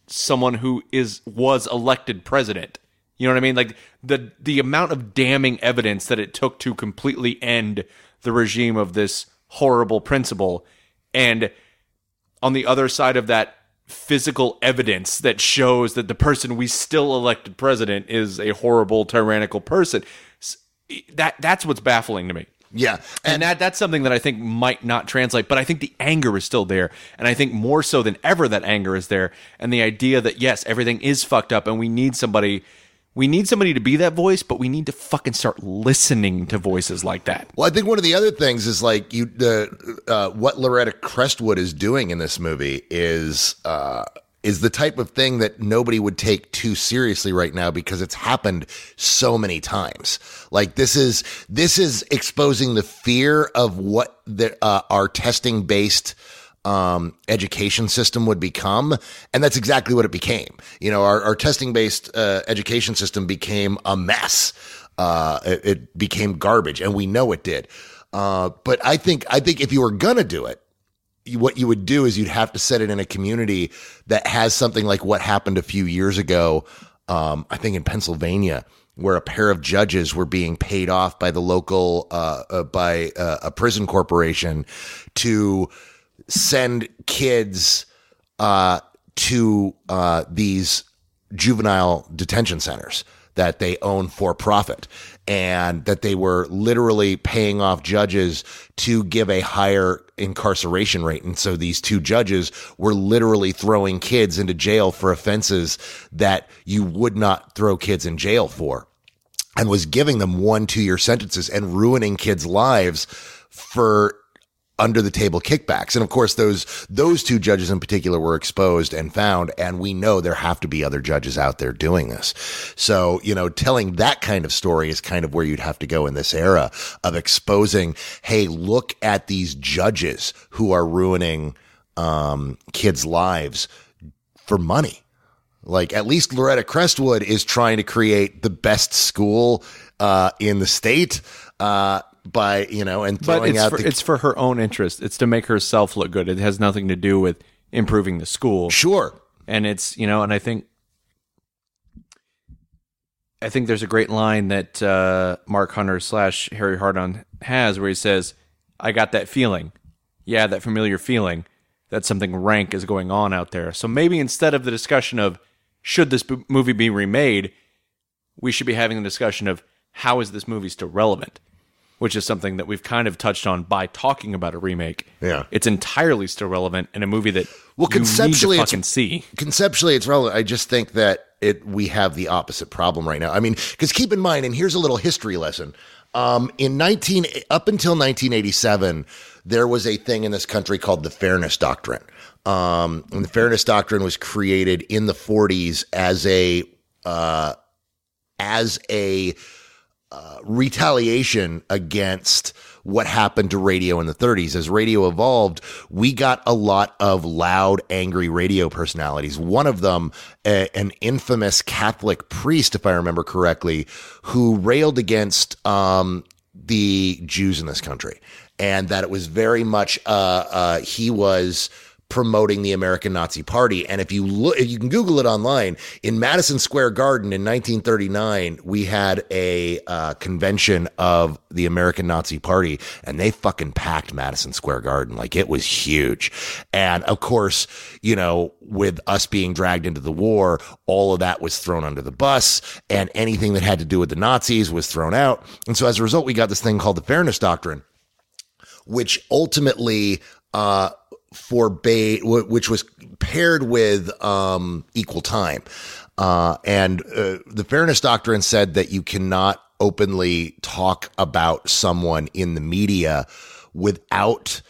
someone who was elected president. You know what I mean? Like the amount of damning evidence that it took to completely end the regime of this horrible principal, and on the other side of that, physical evidence that shows that the person we still elected president is a horrible, tyrannical person. That's what's baffling to me. Yeah. And that's something that I think might not translate, but I think the anger is still there. And I think more so than ever that anger is there. And the idea that, yes, everything is fucked up and we need somebody to be that voice, but we need to fucking start listening to voices like that. Well, I think one of the other things is like what Loretta Crestwood is doing in this movie is the type of thing that nobody would take too seriously right now because it's happened so many times. Like this is exposing the fear of what our testing based education system would become, and that's exactly what it became. You know, our testing based education system became a mess. It became garbage, and we know it did. But I think if you were gonna do it, what you would do is you'd have to set it in a community that has something like what happened a few years ago, I think in Pennsylvania, where a pair of judges were being paid off by the local, by a prison corporation to send kids to these juvenile detention centers that they own for profit, and that they were literally paying off judges to give a higher incarceration rate. And so these two judges were literally throwing kids into jail for offenses that you would not throw kids in jail for, and was giving them 1-2 year sentences and ruining kids' lives for under the table kickbacks. And of course, those two judges in particular were exposed and found, and we know there have to be other judges out there doing this. So, you know, telling that kind of story is kind of where you'd have to go in this era of exposing, hey, look at these judges who are ruining kids' lives for money. Like, at least Loretta Crestwood is trying to create the best school in the state, by, you know, and throwing it's for her own interest. It's to make herself look good. It has nothing to do with improving the school. Sure. And it's, you know, and I think there's a great line that Mark Hunter / Harry Hardon has where he says, I got that feeling. Yeah, that familiar feeling that something rank is going on out there. So maybe instead of the discussion of should this movie be remade, we should be having the discussion of how is this movie still relevant? Which is something that we've kind of touched on by talking about a remake. Yeah. It's entirely still relevant in a movie that conceptually you need to fucking see. Conceptually, it's relevant. I just think that we have the opposite problem right now. I mean, because keep in mind, and here's a little history lesson. Up until 1987, there was a thing in this country called the Fairness Doctrine. And the Fairness Doctrine was created in the 40s as a retaliation against what happened to radio in the 30s. As radio evolved, we got a lot of loud, angry radio personalities. One of them, an infamous Catholic priest, if I remember correctly, who railed against the Jews in this country, and that it was very much he was promoting the American Nazi Party. And if you look, you can Google it online, in Madison Square Garden in 1939, we had a convention of the American Nazi Party, and they fucking packed Madison Square Garden. Like, it was huge. And of course, you know, with us being dragged into the war, all of that was thrown under the bus, and anything that had to do with the Nazis was thrown out. And so as a result, we got this thing called the Fairness Doctrine, which ultimately, which was paired with equal time. And the Fairness Doctrine said that you cannot openly talk about someone in the media without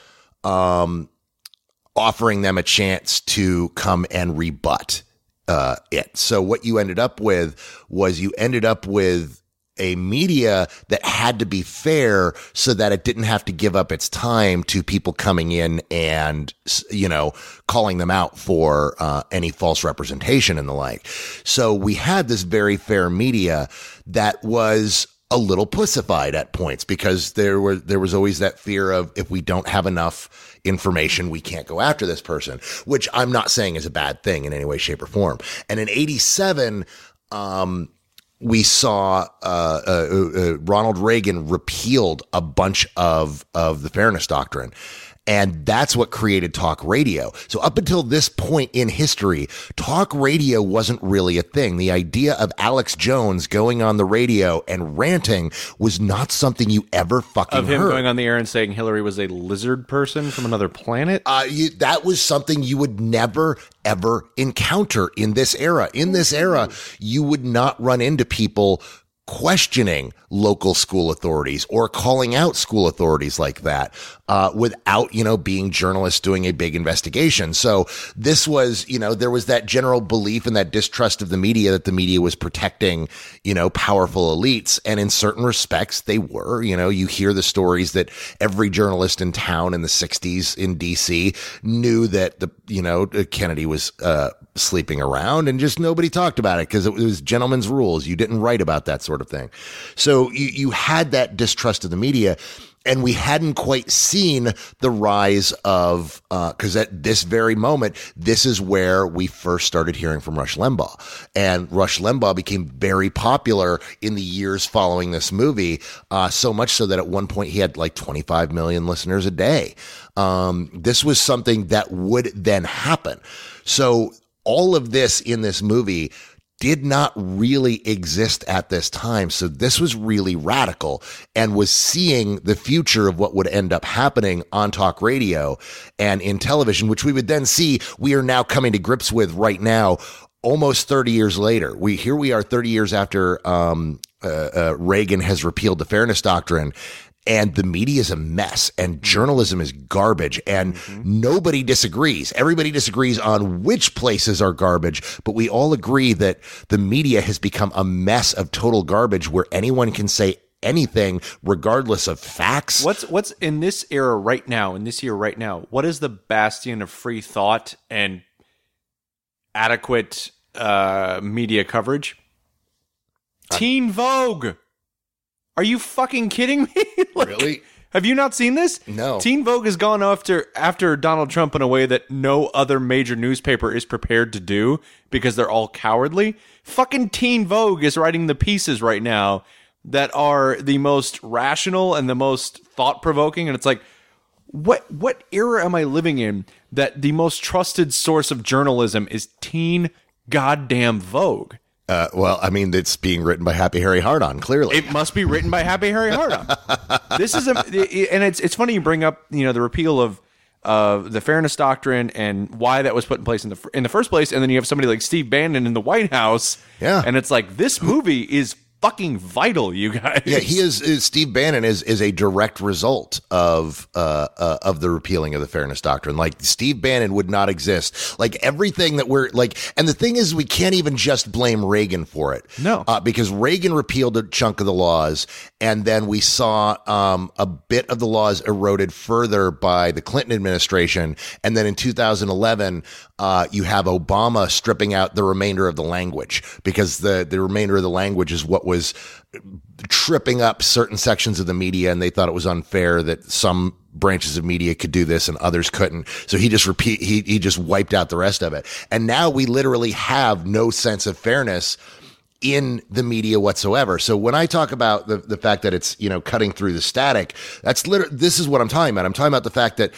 offering them a chance to come and rebut it. So what you ended up with was a media that had to be fair so that it didn't have to give up its time to people coming in and, you know, calling them out for any false representation and the like. So we had this very fair media that was a little pussified at points because there was always that fear of if we don't have enough information, we can't go after this person, which I'm not saying is a bad thing in any way, shape, or form. And in 87, we saw Ronald Reagan repealed a bunch of the Fairness Doctrine. And that's what created talk radio. So up until this point in history, talk radio wasn't really a thing. The idea of Alex Jones going on the radio and ranting was not something you ever fucking heard. Of him going on the air and saying Hillary was a lizard person from another planet? That was something you would never, ever encounter in this era. In this era, you would not run into people questioning local school authorities or calling out school authorities like that without, being journalists doing a big investigation. So this was, there was that general belief and that distrust of the media that the media was protecting, powerful elites. And in certain respects, they were. You hear the stories that every journalist in town in the 60s in D.C. knew that Kennedy was sleeping around and just nobody talked about it because it was gentleman's rules. You didn't write about that sort of thing. So you had that distrust of the media, and we hadn't quite seen the rise of, because at this very moment, this is where we first started hearing from Rush Limbaugh. And Rush Limbaugh became very popular in the years following this movie, so much so that at one point he had like 25 million listeners a day. This was something that would then happen. So all of this in this movie did not really exist at this time. So this was really radical and was seeing the future of what would end up happening on talk radio and in television, which we would then see we are now coming to grips with right now, almost 30 years later. Here we are 30 years after Reagan has repealed the Fairness Doctrine. And the media is a mess and journalism is garbage and nobody disagrees. Everybody disagrees on which places are garbage, but we all agree that the media has become a mess of total garbage where anyone can say anything regardless of facts. What's in this era right now, in this year right now, what is the bastion of free thought and adequate media coverage? Teen Vogue. Are you fucking kidding me? Really? Have you not seen this? No. Teen Vogue has gone after Donald Trump in a way that no other major newspaper is prepared to do because they're all cowardly. Fucking Teen Vogue is writing the pieces right now that are the most rational and the most thought-provoking. And it's like, what era am I living in that the most trusted source of journalism is Teen goddamn Vogue? Well, I mean, it's being written by Happy Harry Hardon, clearly. It must be written by Happy Harry Hardon. This is and it's funny you bring up, the repeal of the Fairness Doctrine and why that was put in place in the first place, and then you have somebody like Steve Bannon in the White House. Yeah. And it's like, this movie is fucking vital, you guys. Yeah, Steve Bannon is a direct result of the repealing of the Fairness Doctrine. Like, Steve Bannon would not exist. Like, everything that we're like, and the thing is, we can't even just blame Reagan for it. No, because Reagan repealed a chunk of the laws, and then we saw a bit of the laws eroded further by the Clinton administration, and then in 2011, you have Obama stripping out the remainder of the language because the remainder of the language is what was tripping up certain sections of the media, and they thought it was unfair that some branches of media could do this and others couldn't. So he just wiped out the rest of it. And now we literally have no sense of fairness in the media whatsoever. So when I talk about the fact that it's, cutting through the static, this is what I'm talking about. I'm talking about the fact that,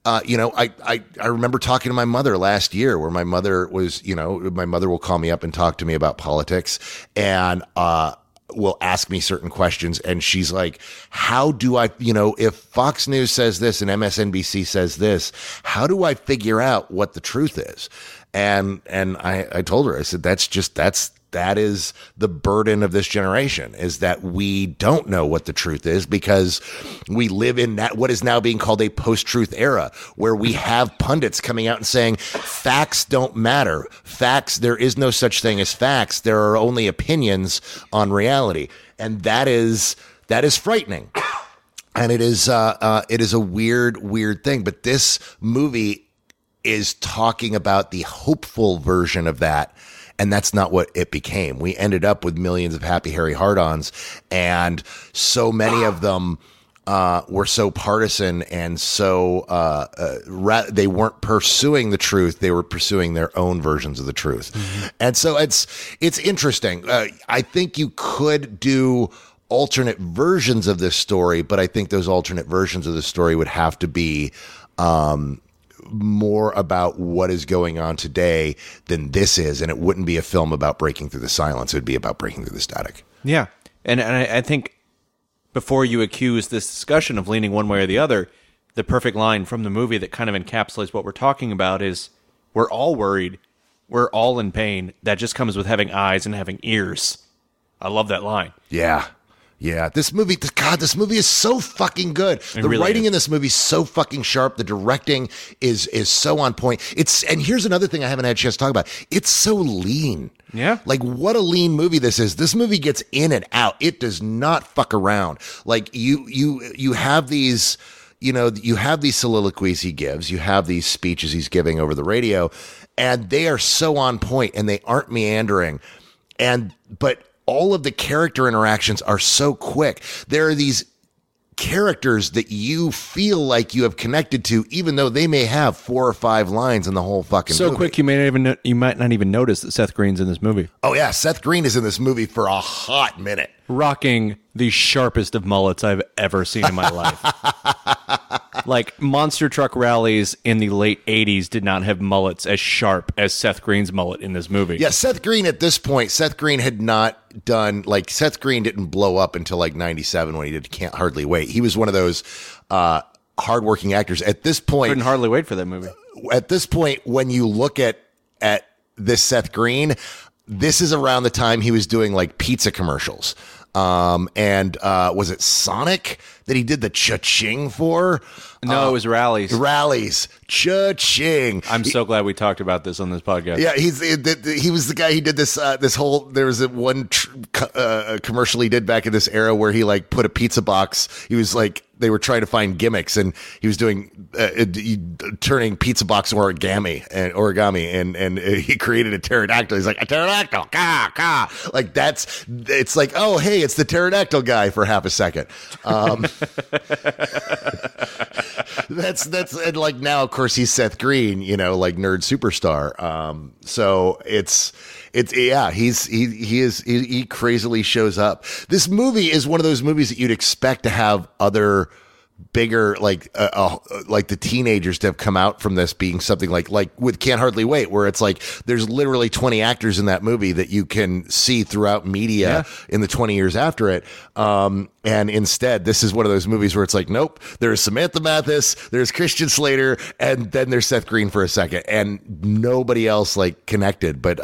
I remember talking to my mother last year where my mother was, my mother will call me up and talk to me about politics and, will ask me certain questions. And she's like, how do I, if Fox News says this and MSNBC says this, how do I figure out what the truth is? And I told her, I said, that is the burden of this generation, is that we don't know what the truth is because we live in that what is now being called a post-truth era where we have pundits coming out and saying facts don't matter. Facts, there is no such thing as facts. There are only opinions on reality. And that is frightening. And it is a weird thing. But this movie is talking about the hopeful version of that And that's not what it became. We ended up with millions of Happy Harry hard-ons, and so many of them were so partisan and so they weren't pursuing the truth. They were pursuing their own versions of the truth. Mm-hmm. And so it's interesting. I think you could do alternate versions of this story, but I think those alternate versions of the story would have to be more about what is going on today than this is. And it wouldn't be a film about breaking through the silence. It would be about breaking through the static. Yeah. And I think before you accuse this discussion of leaning one way or the other, the perfect line from the movie that kind of encapsulates what we're talking about is, we're all worried. We're all in pain. That just comes with having eyes and having ears. I love that line. Yeah. Yeah, this movie is so fucking good. The really writing is. in this movie is so fucking sharp. The directing is so on point. And here's another thing I haven't had a chance to talk about. It's so lean. Yeah. Like, what a lean movie this is. This movie gets in and out. It does not fuck around. Like, you have these, you have these soliloquies he gives. You have these speeches he's giving over the radio, and they are so on point, and they aren't meandering. But all of the character interactions are so quick. There are these characters that you feel like you have connected to, even though they may have 4 or 5 lines in the whole fucking movie. So quick, you might not even notice that Seth Green's in this movie. Oh yeah, Seth Green is in this movie for a hot minute, rocking the sharpest of mullets I've ever seen in my life. Like, monster truck rallies in the late 80s did not have mullets as sharp as Seth Green's mullet in this movie. Yeah, Seth Green at this point, Seth Green didn't blow up until like 97 when he did Can't Hardly Wait. He was one of those hardworking actors. At this point, couldn't hardly wait for that movie. At this point, when you look at this Seth Green, this is around the time he was doing like pizza commercials. And was it Sonic that he did the cha-ching for? No, it was Rallies. Rallies. Cha-ching. I'm so glad we talked about this on this podcast. Yeah, he was the guy. He did this whole. There was one commercial he did back in this era where he like put a pizza box. He was like, they were trying to find gimmicks, and he was doing turning pizza box origami, and he created a pterodactyl. He's like, a pterodactyl, ka ka. Like it's like, oh hey, it's the pterodactyl guy for half a second. That's and like now of course he's Seth Green, like nerd superstar. So he crazily shows up. This movie is one of those movies that you'd expect to have other bigger, like the teenagers to have come out from this being something like with Can't Hardly Wait, where it's like there's literally 20 actors in that movie that you can see throughout media in the 20 years after it. And instead, this is one of those movies where it's like, nope, there's Samantha Mathis, there's Christian Slater, and then there's Seth Green for a second, and nobody else like connected. But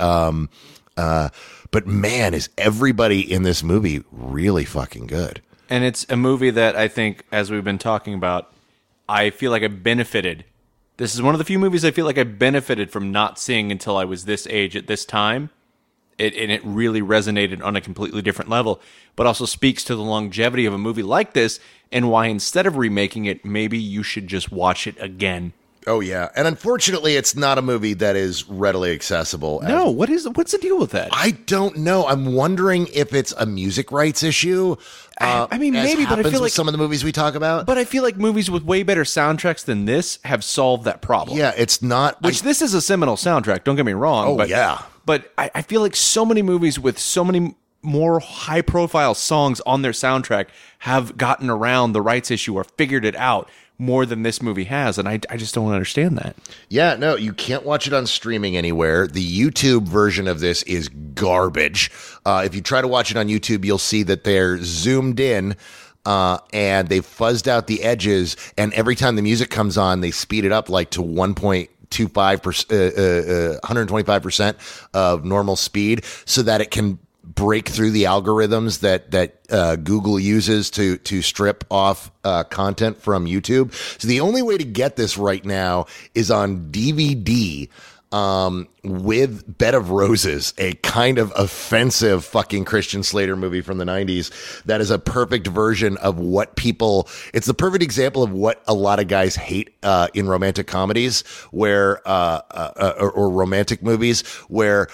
man, is everybody in this movie really fucking good. And it's a movie that I think, as we've been talking about, I feel like I benefited. This is one of the few movies I feel like I benefited from not seeing until I was this age at this time. And it really resonated on a completely different level, but also speaks to the longevity of a movie like this and why instead of remaking it, maybe you should just watch it again. Oh, yeah. And unfortunately, it's not a movie that is readily accessible. No, what's the deal with that? I don't know. I'm wondering if it's a music rights issue. I mean, maybe, but I feel like some of the movies we talk about. But I feel like movies with way better soundtracks than this have solved that problem. Yeah, it's not. This is a seminal soundtrack, don't get me wrong. Oh, yeah. But I feel like so many movies with so many more high-profile songs on their soundtrack have gotten around the rights issue or figured it out more than this movie has, and I just don't understand that. Yeah, no, you can't watch it on streaming anywhere. The YouTube version of this is garbage. If you try to watch it on YouTube, you'll see that they're zoomed in, and they've fuzzed out the edges, and every time the music comes on, they speed it up like to 125% of normal speed so that it can break through the algorithms that Google uses to strip off content from YouTube. So the only way to get this right now is on DVD with Bed of Roses, a kind of offensive fucking Christian Slater movie from the 90s that is a perfect version of what people, it's the perfect example of what a lot of guys hate in romantic comedies where or romantic movies where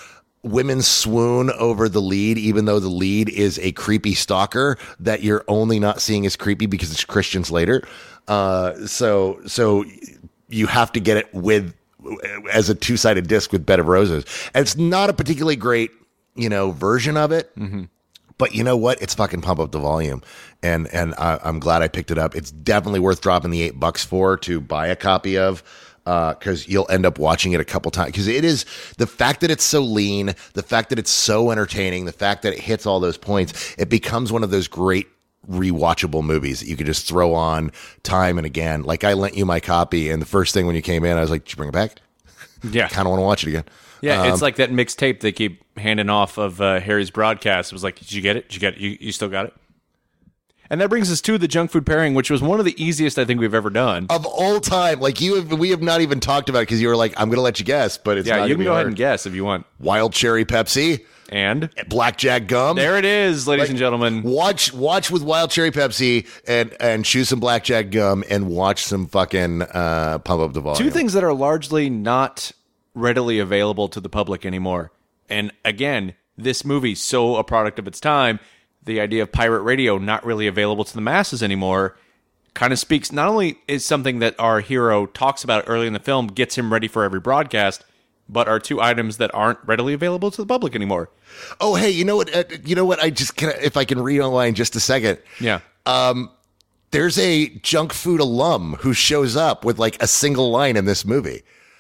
women swoon over the lead, even though the lead is a creepy stalker that you're only not seeing as creepy because it's Christians later. So you have to get it as a 2-sided disc with Bed of Roses. And it's not a particularly great, version of it. Mm-hmm. But you know what? It's fucking Pump Up the Volume. And I'm glad I picked it up. It's definitely worth dropping the $8 to buy a copy of. Because you'll end up watching it a couple times. Because it is the fact that it's so lean, the fact that it's so entertaining, the fact that it hits all those points, it becomes one of those great rewatchable movies that you can just throw on time and again. Like I lent you my copy, and the first thing when you came in, I was like, "Did you bring it back?" Yeah, kind of want to watch it again. Yeah, it's like that mixtape they keep handing off of Harry's broadcast. It was like, "Did you get it? Did you get it? You still got it?" And that brings us to the junk food pairing, which was one of the easiest I think we've ever done of all time. Like we have not even talked about it because you were like, "I'm going to let you guess," but it's not you can go hard. ahead and guess if you want. Wild cherry Pepsi and blackjack gum. There it is, ladies and gentlemen. Watch with wild cherry Pepsi and chew some blackjack gum and watch some fucking Pump Up the Volume. Two things that are largely not readily available to the public anymore. And again, this movie so a product of its time. The idea of pirate radio not really available to the masses anymore kind of speaks, not only is something that our hero talks about early in the film, gets him ready for every broadcast, but are two items that aren't readily available to the public anymore. Oh, hey, you know what? I just if I can read online just a second. Yeah. There's a junk food alum who shows up with like a single line in this movie.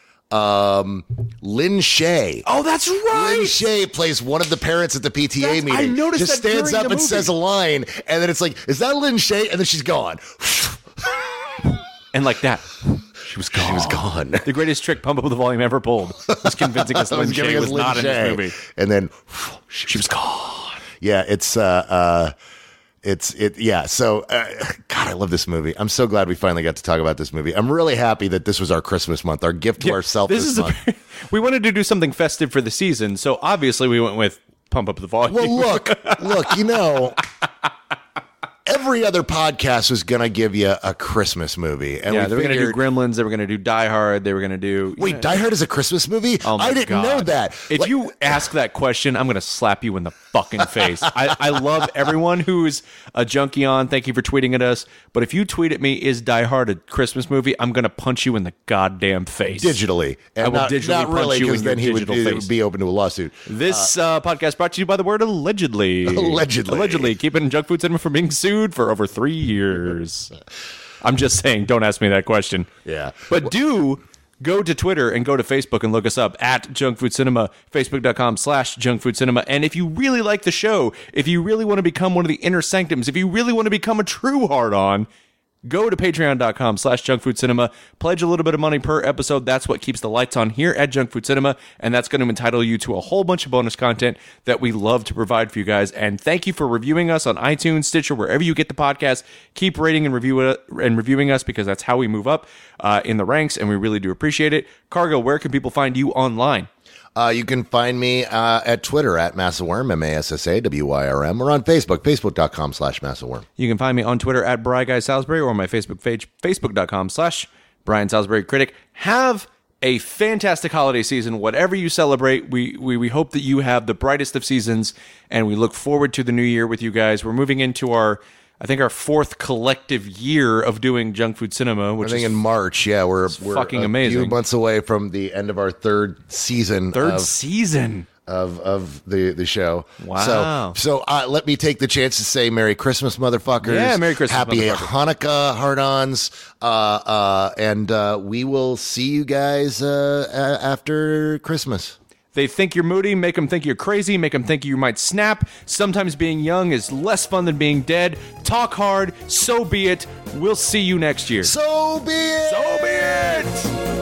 Lin Shaye. Oh, that's right. Lin Shaye plays one of the parents at the PTA meeting. I noticed just that stands during up the and movie. says a line, and then it's like, is that Lin Shaye? And then she's gone. And like that, she was gone. She was gone. The greatest trick Pump Up the Volume ever pulled was convincing us Lin Shaye was not in this movie. And then she was gone. Yeah, So, God, I love this movie. I'm so glad we finally got to talk about this movie. I'm really happy that this was our Christmas month, our gift to ourselves this month. We wanted to do something festive for the season, so obviously we went with Pump Up the Volume. Well, look, every other podcast was going to give you a Christmas movie. And they were going to do Gremlins, they were going to do Die Hard, they were going to do... Wait, Die Hard is a Christmas movie? Oh my I didn't know that. If you ask that question, I'm going to slap you in the fucking face. I love everyone who's a junkie on. Thank you for tweeting at us. But if you tweet at me, is Die Hard a Christmas movie? I'm going to punch you in the goddamn face. Digitally. And I will digitally not really, punch you in your then he digital face. would be open to a lawsuit. This podcast brought to you by the word allegedly. Allegedly. Keeping Junk Food Cinema from being sued for over 3 years. I'm just saying, don't ask me that question. Yeah. But do go to Twitter and go to Facebook and look us up at Junk Food Cinema, facebook.com/Junk Food Cinema. And if you really like the show, if you really want to become one of the inner sanctums, if you really want to become a true hard-on, go to patreon.com/Junk Food Cinema. Pledge a little bit of money per episode. That's what keeps the lights on here at Junk Food Cinema, and that's going to entitle you to a whole bunch of bonus content that we love to provide for you guys. And thank you for reviewing us on iTunes, Stitcher, wherever you get the podcast. Keep rating and reviewing us because that's how we move up in the ranks, and we really do appreciate it. Cargo, where can people find you online? You can find me at Twitter at Massaworm, MASSAWYRM, or on Facebook, facebook.com/Massaworm. You can find me on Twitter at Bri Guy Salisbury or my Facebook page, facebook.com/Brian Salisbury Critic. Have a fantastic holiday season, whatever you celebrate. We hope that you have the brightest of seasons, and we look forward to the new year with you guys. We're moving into our fourth collective year of doing Junk Food Cinema, which I think in March. Yeah, we're fucking amazing. A few months away from the end of our third season. Of the show. Wow. So let me take the chance to say Merry Christmas, motherfuckers. Yeah, Merry Christmas, Happy Hanukkah, hard-ons. And we will see you guys after Christmas. They think you're moody, make them think you're crazy, make them think you might snap. Sometimes being young is less fun than being dead. Talk hard, so be it. We'll see you next year. So be it! So be it!